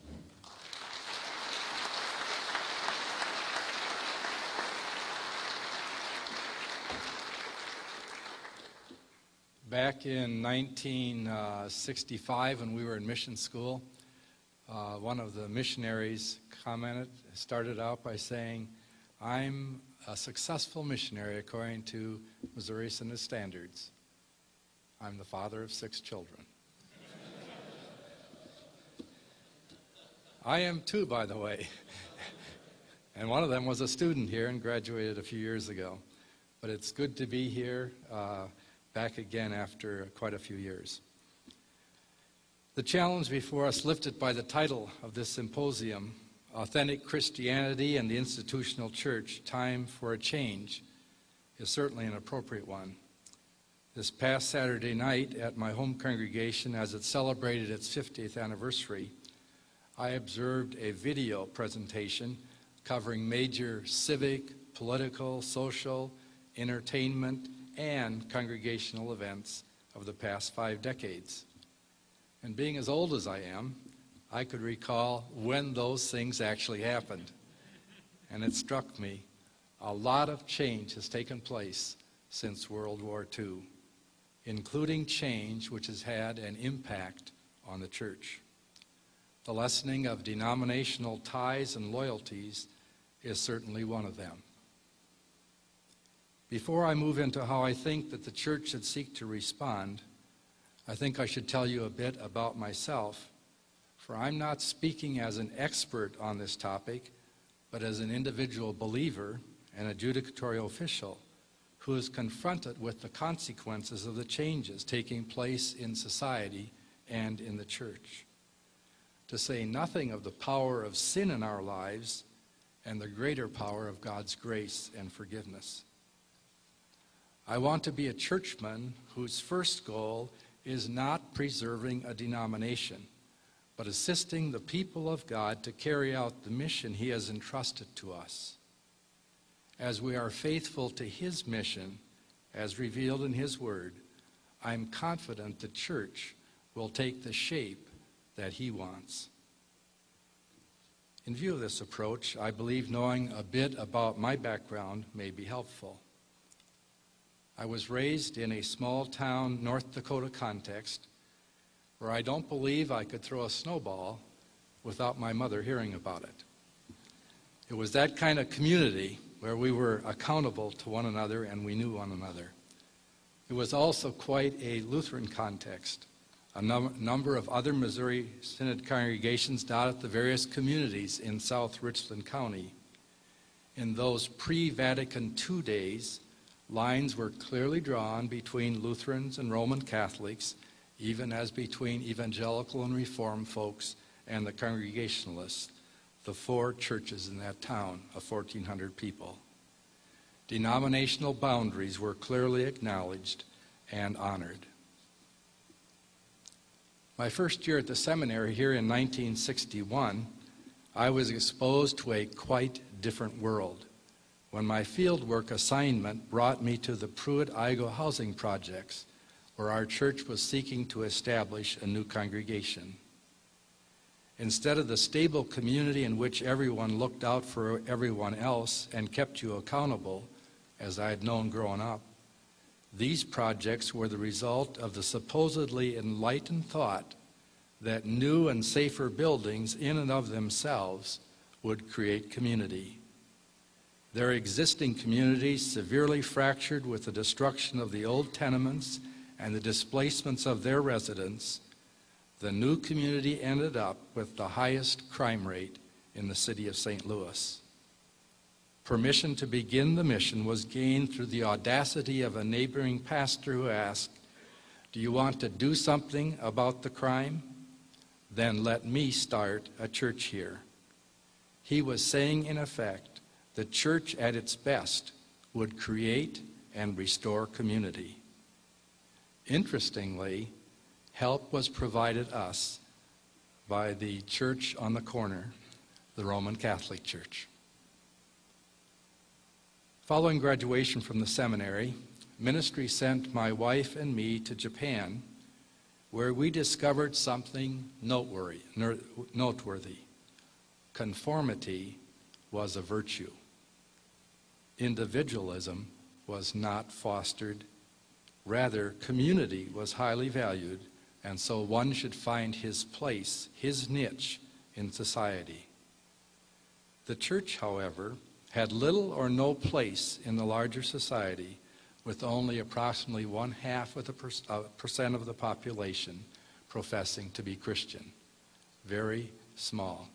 Back in 1965, when we were in mission school, one of the missionaries started out by saying, "I'm a successful missionary according to Missouri Synod standards. I'm the father of 6 children." I am too, by the way. And one of them was a student here and graduated a few years ago. But it's good to be here back again after quite a few years. The challenge before us, lifted by the title of this symposium, Authentic Christianity and the Institutional Church, Time for a Change, is certainly an appropriate one. This past Saturday night at my home congregation, as it celebrated its 50th anniversary, I observed a video presentation covering major civic, political, social, entertainment, and congregational events of the past 5 decades. And being as old as I am, I could recall when those things actually happened. And it struck me, a lot of change has taken place since World War II, including change which has had an impact on the church. The lessening of denominational ties and loyalties is certainly one of them. Before I move into how I think that the church should seek to respond, I think I should tell you a bit about myself, for I'm not speaking as an expert on this topic, but as an individual believer and adjudicatory official who is confronted with the consequences of the changes taking place in society and in the church. To say nothing of the power of sin in our lives and the greater power of God's grace and forgiveness. I want to be a churchman whose first goal is not preserving a denomination, but assisting the people of God to carry out the mission He has entrusted to us. As we are faithful to His mission, as revealed in His Word, I'm confident the church will take the shape that He wants. In view of this approach, I believe knowing a bit about my background may be helpful. I was raised in a small town, North Dakota context, where I don't believe I could throw a snowball without my mother hearing about it. It was that kind of community where we were accountable to one another and we knew one another. It was also quite a Lutheran context. A number of other Missouri Synod congregations dotted the various communities in South Richland County. In those pre-Vatican II days, lines were clearly drawn between Lutherans and Roman Catholics, even as between evangelical and Reformed folks and the Congregationalists, the 4 churches in that town of 1,400 people. Denominational boundaries were clearly acknowledged and honored. My first year at the seminary here in 1961, I was exposed to a quite different world when my fieldwork assignment brought me to the Pruitt-Igoe housing projects, where our church was seeking to establish a new congregation. Instead of the stable community in which everyone looked out for everyone else and kept you accountable, as I had known growing up, these projects were the result of the supposedly enlightened thought that new and safer buildings in and of themselves would create community. Their existing communities, severely fractured with the destruction of the old tenements and the displacements of their residents, the new community ended up with the highest crime rate in the city of St. Louis. Permission to begin the mission was gained through the audacity of a neighboring pastor who asked, "Do you want to do something about the crime? Then let me start a church here." He was saying, in effect, the church at its best would create and restore community. Interestingly, help was provided us by the church on the corner, the Roman Catholic Church. Following graduation from the seminary, ministry sent my wife and me to Japan, where we discovered something noteworthy. Conformity was a virtue. Individualism was not fostered. Rather, community was highly valued, and so one should find his place, his niche in society. The church, however, had little or no place in the larger society, with only approximately 0.5% of the population professing to be Christian. Very small.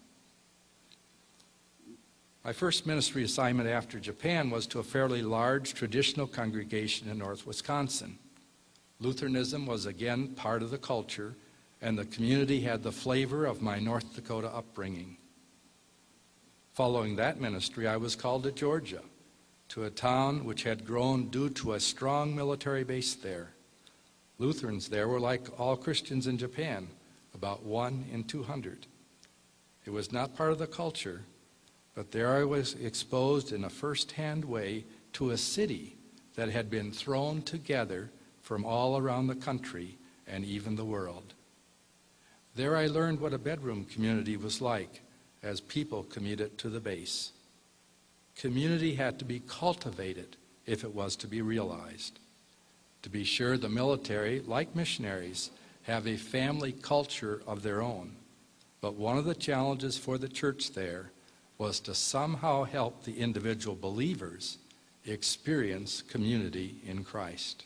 My first ministry assignment after Japan was to a fairly large traditional congregation in North Wisconsin. Lutheranism was again part of the culture, and the community had the flavor of my North Dakota upbringing. Following that ministry, I was called to Georgia, to a town which had grown due to a strong military base there. Lutherans there were like all Christians in Japan, about 1 in 200. It was not part of the culture, but there I was exposed in a first-hand way to a city that had been thrown together from all around the country and even the world. There I learned what a bedroom community was like as people commuted to the base. Community had to be cultivated if it was to be realized. To be sure, the military, like missionaries, have a family culture of their own, but one of the challenges for the church there was to somehow help the individual believers experience community in Christ.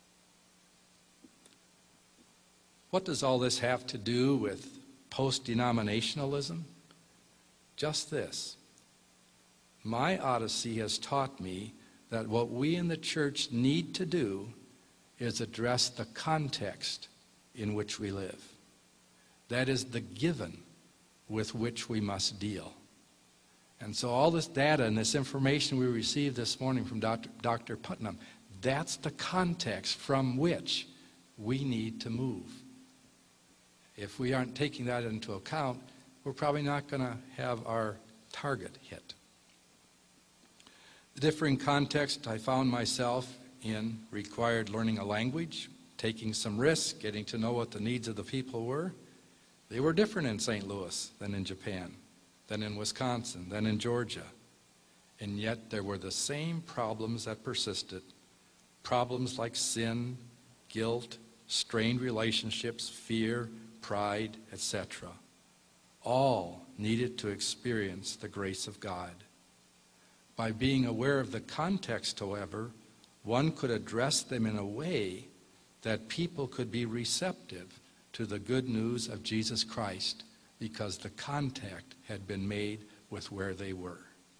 What does all this have to do with post-denominationalism? Just this. My odyssey has taught me that what we in the church need to do is address the context in which we live. That is the given with which we must deal. And so all this data and this information we received this morning from Dr. Putnam, that's the context from which we need to move. If we aren't taking that into account, we're probably not going to have our target hit. The differing context I found myself in required learning a language, taking some risks, getting to know what the needs of the people were. They were different in St. Louis than in Japan, than in Wisconsin, than in Georgia. And yet there were the same problems that persisted. Problems like sin, guilt, strained relationships, fear, pride, etc. All needed to experience the grace of God. By being aware of the context, however, one could address them in a way that people could be receptive to the good news of Jesus Christ because the contact had been made with where they were.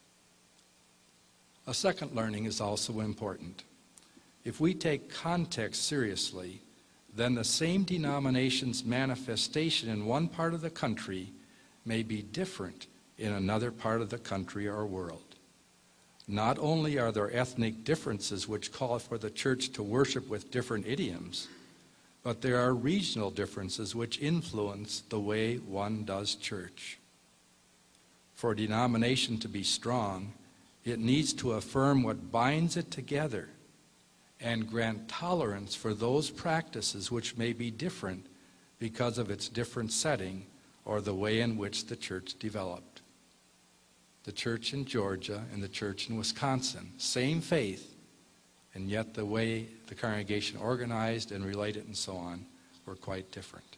A second learning is also important. If we take context seriously, then the same denomination's manifestation in one part of the country may be different in another part of the country or world. Not only are there ethnic differences which call for the church to worship with different idioms, but there are regional differences which influence the way one does church. For a denomination to be strong, it needs to affirm what binds it together and grant tolerance for those practices which may be different because of its different setting or the way in which the church developed. The church in Georgia and the church in Wisconsin, same faith, and yet the way the congregation organized and related and so on were quite different.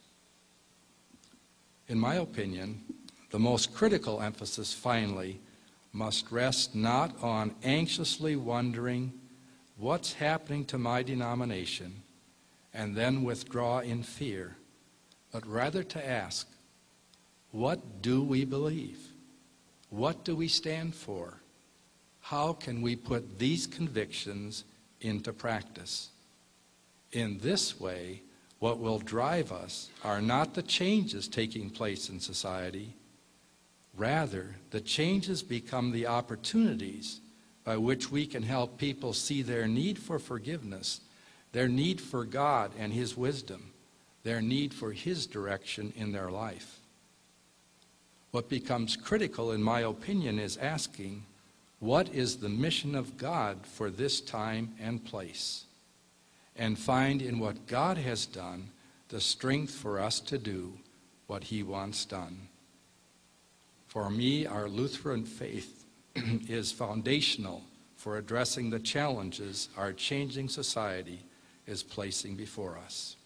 In my opinion, the most critical emphasis, finally, must rest not on anxiously wondering what's happening to my denomination and then withdraw in fear, but rather to ask, what do we believe? What do we stand for? How can we put these convictions into practice? In this way, what will drive us are not the changes taking place in society. Rather, the changes become the opportunities by which we can help people see their need for forgiveness, their need for God and His wisdom, their need for His direction in their life. What becomes critical, in my opinion, is asking, what is the mission of God for this time and place? And find in what God has done the strength for us to do what He wants done. For me, our Lutheran faith is foundational for addressing the challenges our changing society is placing before us.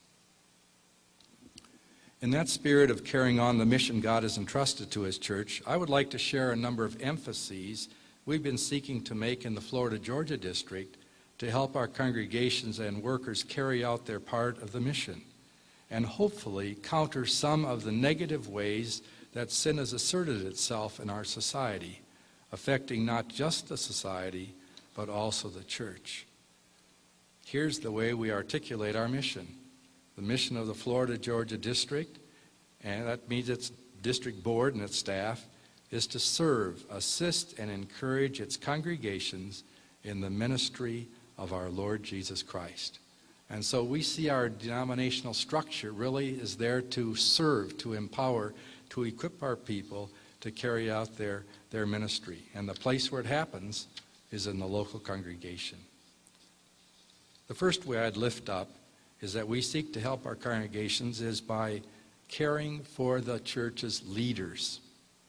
In that spirit of carrying on the mission God has entrusted to His church, I would like to share a number of emphases we've been seeking to make in the Florida-Georgia district to help our congregations and workers carry out their part of the mission, and hopefully counter some of the negative ways that sin has asserted itself in our society, affecting not just the society, but also the church. Here's the way we articulate our mission. The mission of the Florida-Georgia district, and that means its district board and its staff, is to serve, assist, and encourage its congregations in the ministry of our Lord Jesus Christ. And so we see our denominational structure really is there to serve, to empower, to equip our people to carry out their ministry. And the place where it happens is in the local congregation. The first way I'd lift up is that we seek to help our congregations is by caring for the church's leaders.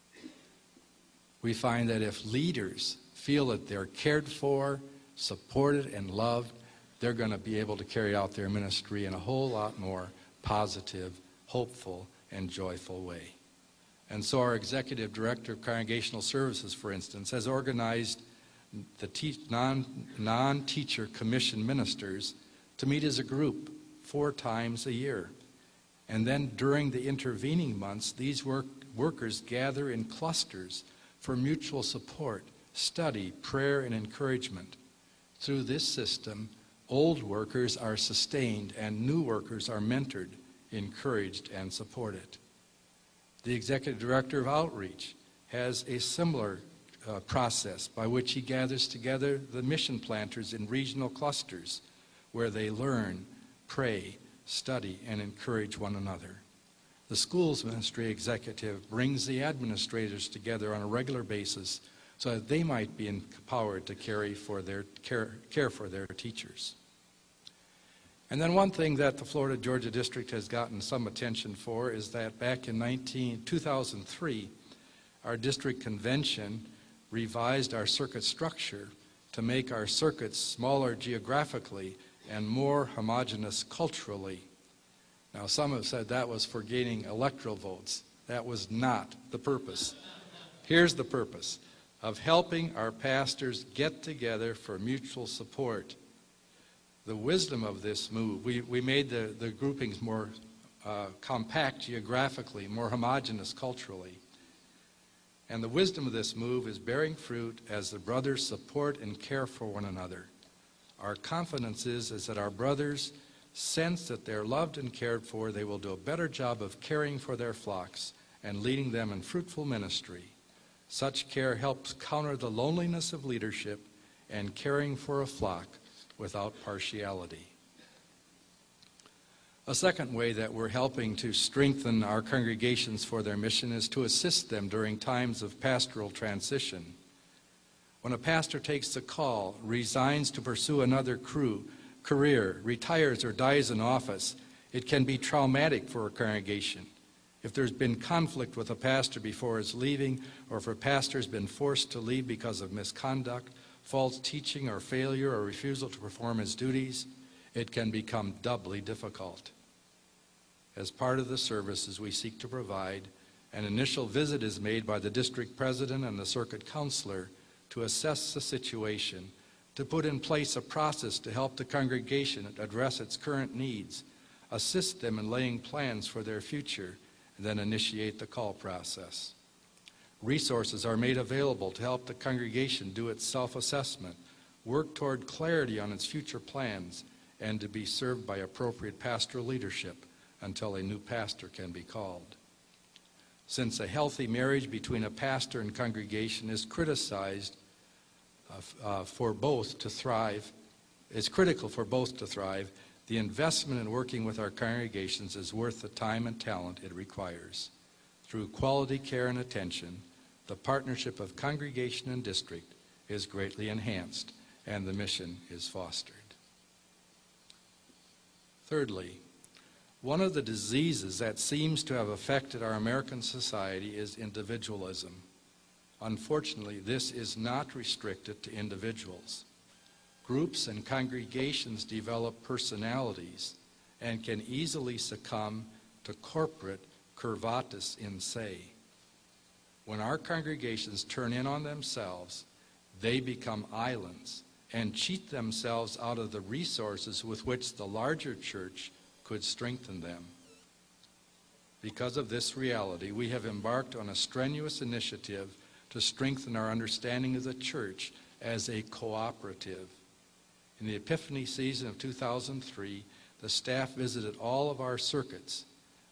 We find that if leaders feel that they're cared for, supported, and loved, they're going to be able to carry out their ministry in a whole lot more positive, hopeful, and joyful way. And so our Executive Director of Congregational Services, for instance, has organized the non-teacher commission ministers to meet as a group 4 times a year. And then during the intervening months, these workers gather in clusters for mutual support, study, prayer, and encouragement. Through this system, old workers are sustained and new workers are mentored, encouraged, and supported. The Executive Director of Outreach has a similar process by which he gathers together the mission planters in regional clusters where they learn, pray, study, and encourage one another. The schools ministry executive brings the administrators together on a regular basis so that they might be empowered to care for their teachers. And then one thing that the Florida-Georgia district has gotten some attention for is that back in 2003, our district convention revised our circuit structure to make our circuits smaller geographically and more homogeneous culturally. Now, some have said that was for gaining electoral votes. That was not the purpose. Here's the purpose: of helping our pastors get together for mutual support. The wisdom of this move, we made the groupings more compact geographically, more homogeneous culturally. And the wisdom of this move is bearing fruit as the brothers support and care for one another. Our confidence is that our brothers sense that they're loved and cared for, they will do a better job of caring for their flocks and leading them in fruitful ministry. Such care helps counter the loneliness of leadership and caring for a flock without partiality. A second way that we're helping to strengthen our congregations for their mission is to assist them during times of pastoral transition. When a pastor takes the call, resigns to pursue another career, retires or dies in office, it can be traumatic for a congregation. If there's been conflict with a pastor before his leaving, or if a pastor's been forced to leave because of misconduct, false teaching, or failure or refusal to perform his duties, it can become doubly difficult. As part of the services we seek to provide, an initial visit is made by the district president and the circuit counselor to assess the situation, to put in place a process to help the congregation address its current needs, assist them in laying plans for their future, and then initiate the call process. Resources are made available to help the congregation do its self-assessment, work toward clarity on its future plans, and to be served by appropriate pastoral leadership until a new pastor can be called. Since a healthy marriage between a pastor and congregation is criticized for both to thrive, it's critical for both to thrive, the investment in working with our congregations is worth the time and talent it requires. Through quality care and attention, the partnership of congregation and district is greatly enhanced and the mission is fostered. Thirdly, one of the diseases that seems to have affected our American society is individualism. Unfortunately, this is not restricted to individuals. Groups and congregations develop personalities and can easily succumb to corporate curvatus in se. When our congregations turn in on themselves, they become islands and cheat themselves out of the resources with which the larger church could strengthen them. Because of this reality, we have embarked on a strenuous initiative to strengthen our understanding of the church as a cooperative. In the Epiphany season of 2003, the staff visited all of our circuits,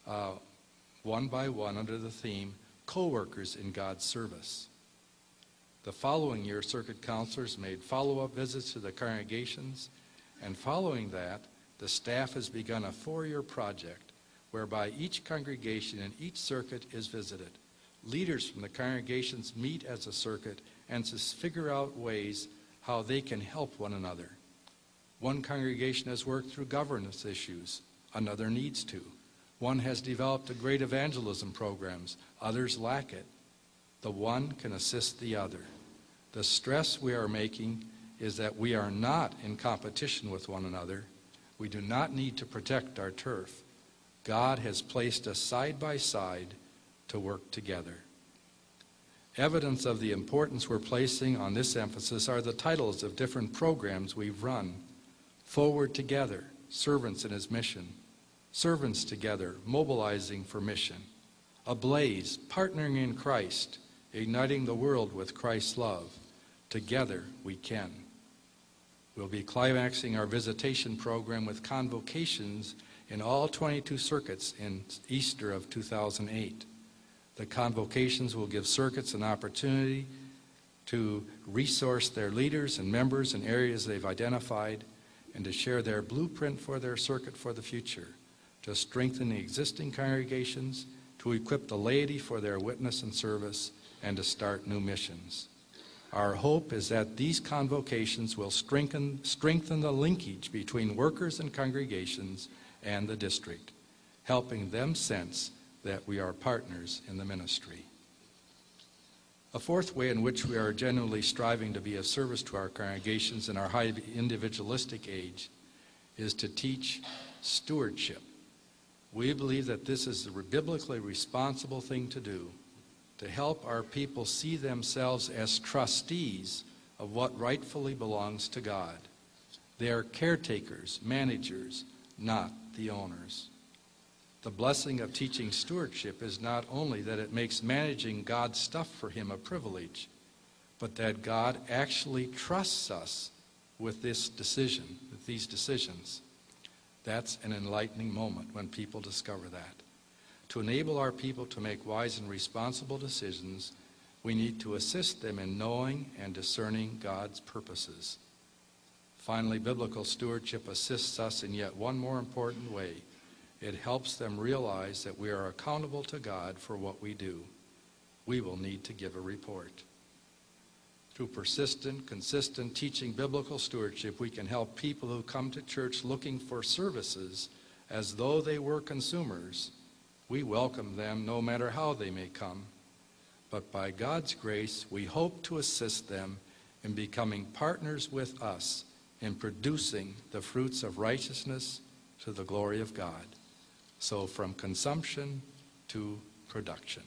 one by one, under the theme, Co-workers in God's Service. The following year, circuit counselors made follow-up visits to the congregations, and following that, the staff has begun a 4-year project whereby each congregation and each circuit is visited. Leaders from the congregations meet as a circuit and to figure out ways how they can help one another. One congregation has worked through governance issues, another needs to. One has developed a great evangelism programs, others lack it. The one can assist the other. The stress we are making is that we are not in competition with one another. We do not need to protect our turf. God has placed us side by side to work together. Evidence of the importance we're placing on this emphasis are the titles of different programs we've run. Forward Together, Servants in His Mission. Servants Together, Mobilizing for Mission. Ablaze, Partnering in Christ, Igniting the World with Christ's Love. Together we can. We'll be climaxing our visitation program with convocations in all 22 circuits in Easter of 2008. The convocations will give circuits an opportunity to resource their leaders and members in areas they've identified and to share their blueprint for their circuit for the future, to strengthen the existing congregations, to equip the laity for their witness and service, and to start new missions. Our hope is that these convocations will strengthen the linkage between workers and congregations and the district, helping them sense that we are partners in the ministry. A fourth way in which we are genuinely striving to be of service to our congregations in our highly individualistic age is to teach stewardship. We believe that this is the biblically responsible thing to do, to help our people see themselves as trustees of what rightfully belongs to God. They are caretakers, managers, not the owners. The blessing of teaching stewardship is not only that it makes managing God's stuff for Him a privilege, but that God actually trusts us with this decision, with these decisions. That's an enlightening moment when people discover that. To enable our people to make wise and responsible decisions, We need to assist them in knowing and discerning God's purposes. Finally, biblical stewardship assists us in yet one more important way. It helps them realize that we are accountable to God for what we do. We will need to give a report. Through persistent, consistent teaching biblical stewardship, we can help people who come to church looking for services as though they were consumers. We welcome them no matter how they may come. But by God's grace, we hope to assist them in becoming partners with us in producing the fruits of righteousness to the glory of God. So from consumption to production.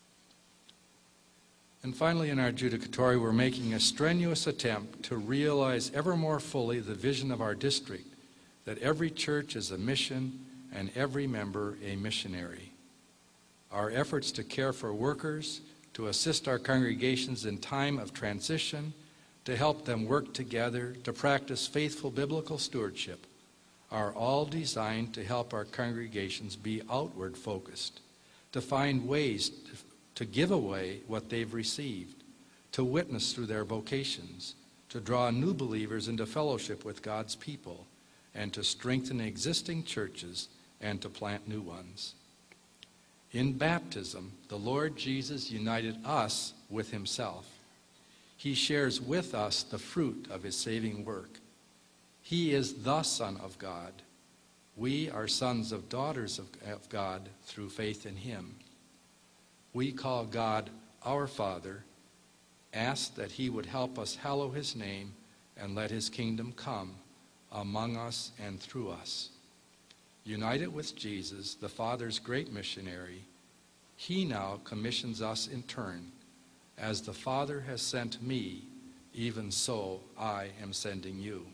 And finally, in our judicatory, we're making a strenuous attempt to realize ever more fully the vision of our district, that every church is a mission and every member a missionary. Our efforts to care for workers, to assist our congregations in time of transition, to help them work together, to practice faithful biblical stewardship, are all designed to help our congregations be outward focused, to find ways to give away what they've received, to witness through their vocations, to draw new believers into fellowship with God's people, and to strengthen existing churches and to plant new ones. In baptism, the Lord Jesus united us with himself. He shares with us the fruit of his saving work. He is the Son of God. We are sons of daughters of God through faith in him. We call God our Father, ask that he would help us hallow his name and let his kingdom come among us and through us. United with Jesus, the Father's great missionary, he now commissions us in turn. As the Father has sent me, even so I am sending you.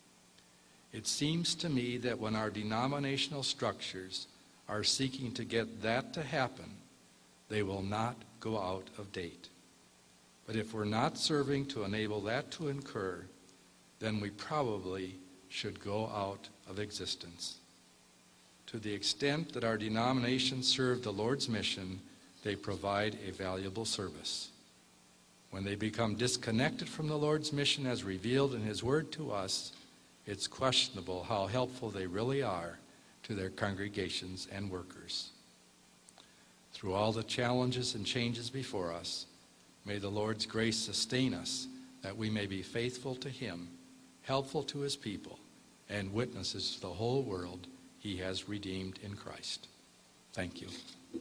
It seems to me that when our denominational structures are seeking to get that to happen, they will not go out of date. But if we're not serving to enable that to occur, then we probably should go out of existence. To the extent that our denominations serve the Lord's mission, they provide a valuable service. When they become disconnected from the Lord's mission as revealed in his word to us, it's questionable how helpful they really are to their congregations and workers. Through all the challenges and changes before us, may the Lord's grace sustain us that we may be faithful to him, helpful to his people, and witnesses to the whole world he has redeemed in Christ. Thank you.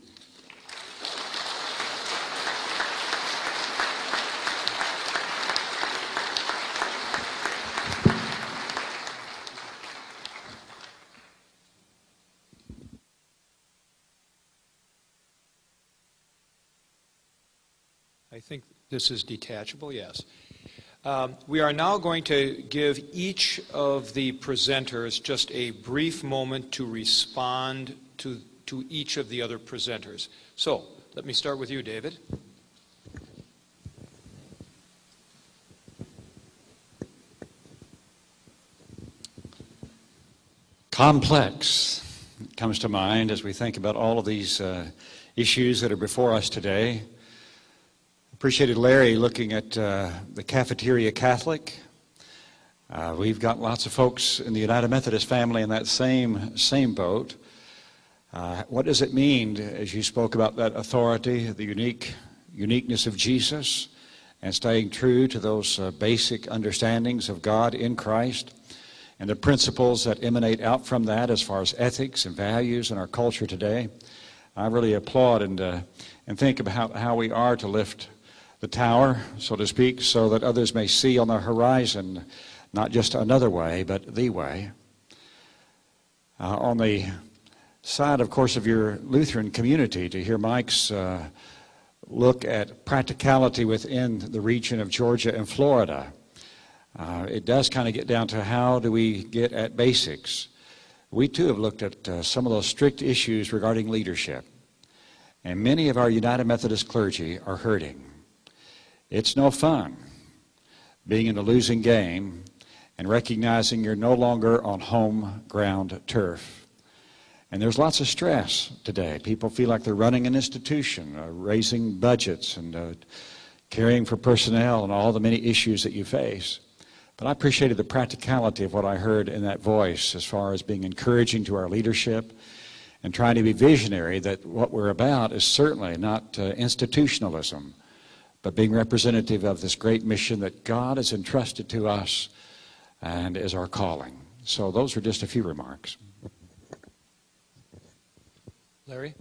I think this is detachable, yes. We are now going to give each of the presenters just a brief moment to respond to each of the other presenters. So, let me start with you, David. Complex comes to mind as we think about all of these issues that are before us today. Appreciated Larry looking at the Cafeteria Catholic. We've got lots of folks in the United Methodist family in that same boat. What does it mean, as you spoke about that authority, the uniqueness of Jesus, and staying true to those basic understandings of God in Christ, and the principles that emanate out from that as far as ethics and values in our culture today? I really applaud and think about how we are to lift the tower, so to speak, so that others may see on the horizon not just another way, but the way. On the side, of course, of your Lutheran community, to hear Mike's look at practicality within the region of Georgia and Florida, it does kind of get down to how do we get at basics. We too have looked at some of those strict issues regarding leadership, and many of our United Methodist clergy are hurting. It's no fun being in a losing game and recognizing you're no longer on home ground turf. And there's lots of stress today. People feel like they're running an institution, raising budgets and caring for personnel and all the many issues that you face. But I appreciated the practicality of what I heard in that voice as far as being encouraging to our leadership and trying to be visionary, that what we're about is certainly not institutionalism, but being representative of this great mission that God has entrusted to us and is our calling. So those are just a few remarks. Larry?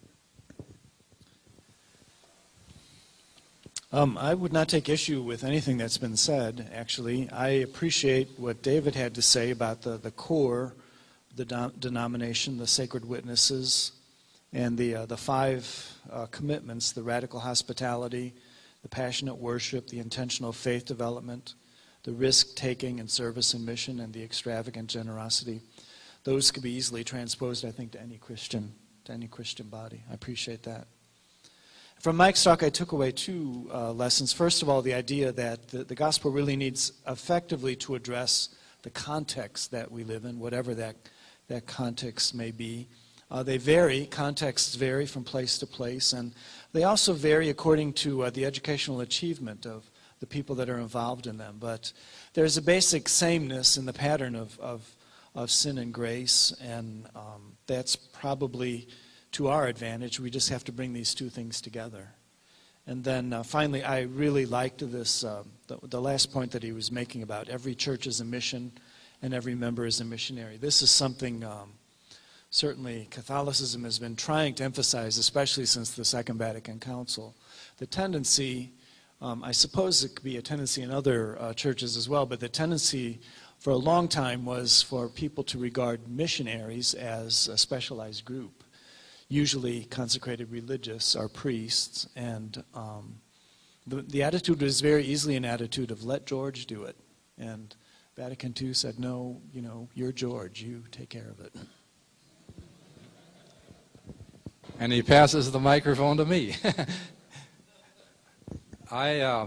I would not take issue with anything that's been said, actually. I appreciate what David had to say about the core, the denomination, the sacred witnesses, and the five commitments: the radical hospitality, the passionate worship, the intentional faith development, the risk-taking and service and mission, and the extravagant generosity. Those could be easily transposed, I think, to any Christian body. I appreciate that. From Mike's talk, I took away two lessons. First of all, the idea that the gospel really needs effectively to address the context that we live in, whatever that context may be. They vary, contexts vary from place to place, and they also vary according to the educational achievement of the people that are involved in them. But there's a basic sameness in the pattern of sin and grace, and that's probably to our advantage. We just have to bring these two things together. And then finally, I really liked this, the last point that he was making about every church is a mission and every member is a missionary. This is something certainly Catholicism has been trying to emphasize, especially since the Second Vatican Council. The tendency, I suppose it could be a tendency in other churches as well, but the tendency for a long time was for people to regard missionaries as a specialized group, usually consecrated religious or priests, and the attitude was very easily an attitude of let George do it. And Vatican II said, no, you're George, you take care of it. And he passes the microphone to me. I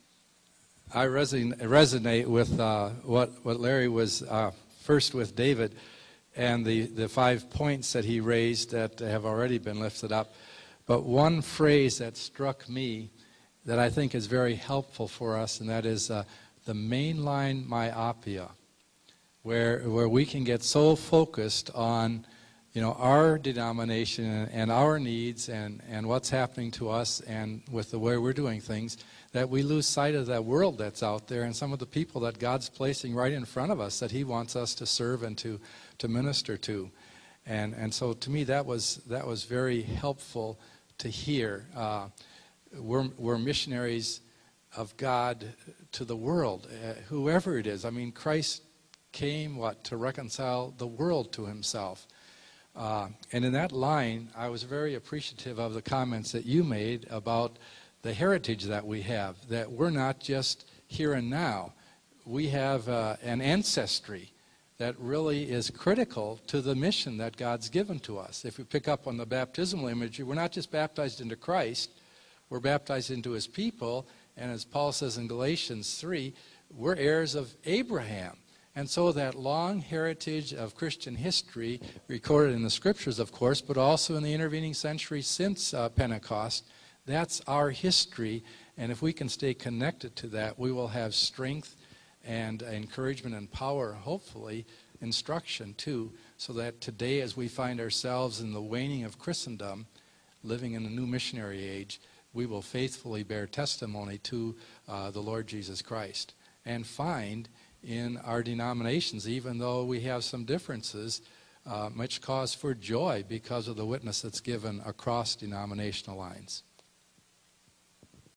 resonate with what Larry was first with David and the 5 points that he raised that have already been lifted up. But one phrase that struck me that I think is very helpful for us, and that is the mainline myopia, where we can get so focused on our denomination and our needs and what's happening to us and with the way we're doing things, that we lose sight of that world that's out there and some of the people that God's placing right in front of us that He wants us to serve and to minister to. And so to me that was very helpful to hear. We're missionaries of God to the world, whoever it is. I mean, Christ came, to reconcile the world to Himself. And in that line, I was very appreciative of the comments that you made about the heritage that we have, that we're not just here and now. We have an ancestry that really is critical to the mission that God's given to us. If we pick up on the baptismal imagery, we're not just baptized into Christ, we're baptized into His people, and as Paul says in Galatians 3, we're heirs of Abraham. And so that long heritage of Christian history, recorded in the Scriptures, of course, but also in the intervening century since Pentecost, that's our history. And if we can stay connected to that, we will have strength and encouragement and power, hopefully, instruction too, so that today as we find ourselves in the waning of Christendom, living in a new missionary age, we will faithfully bear testimony to the Lord Jesus Christ and find in our denominations, even though we have some differences, much cause for joy because of the witness that's given across denominational lines.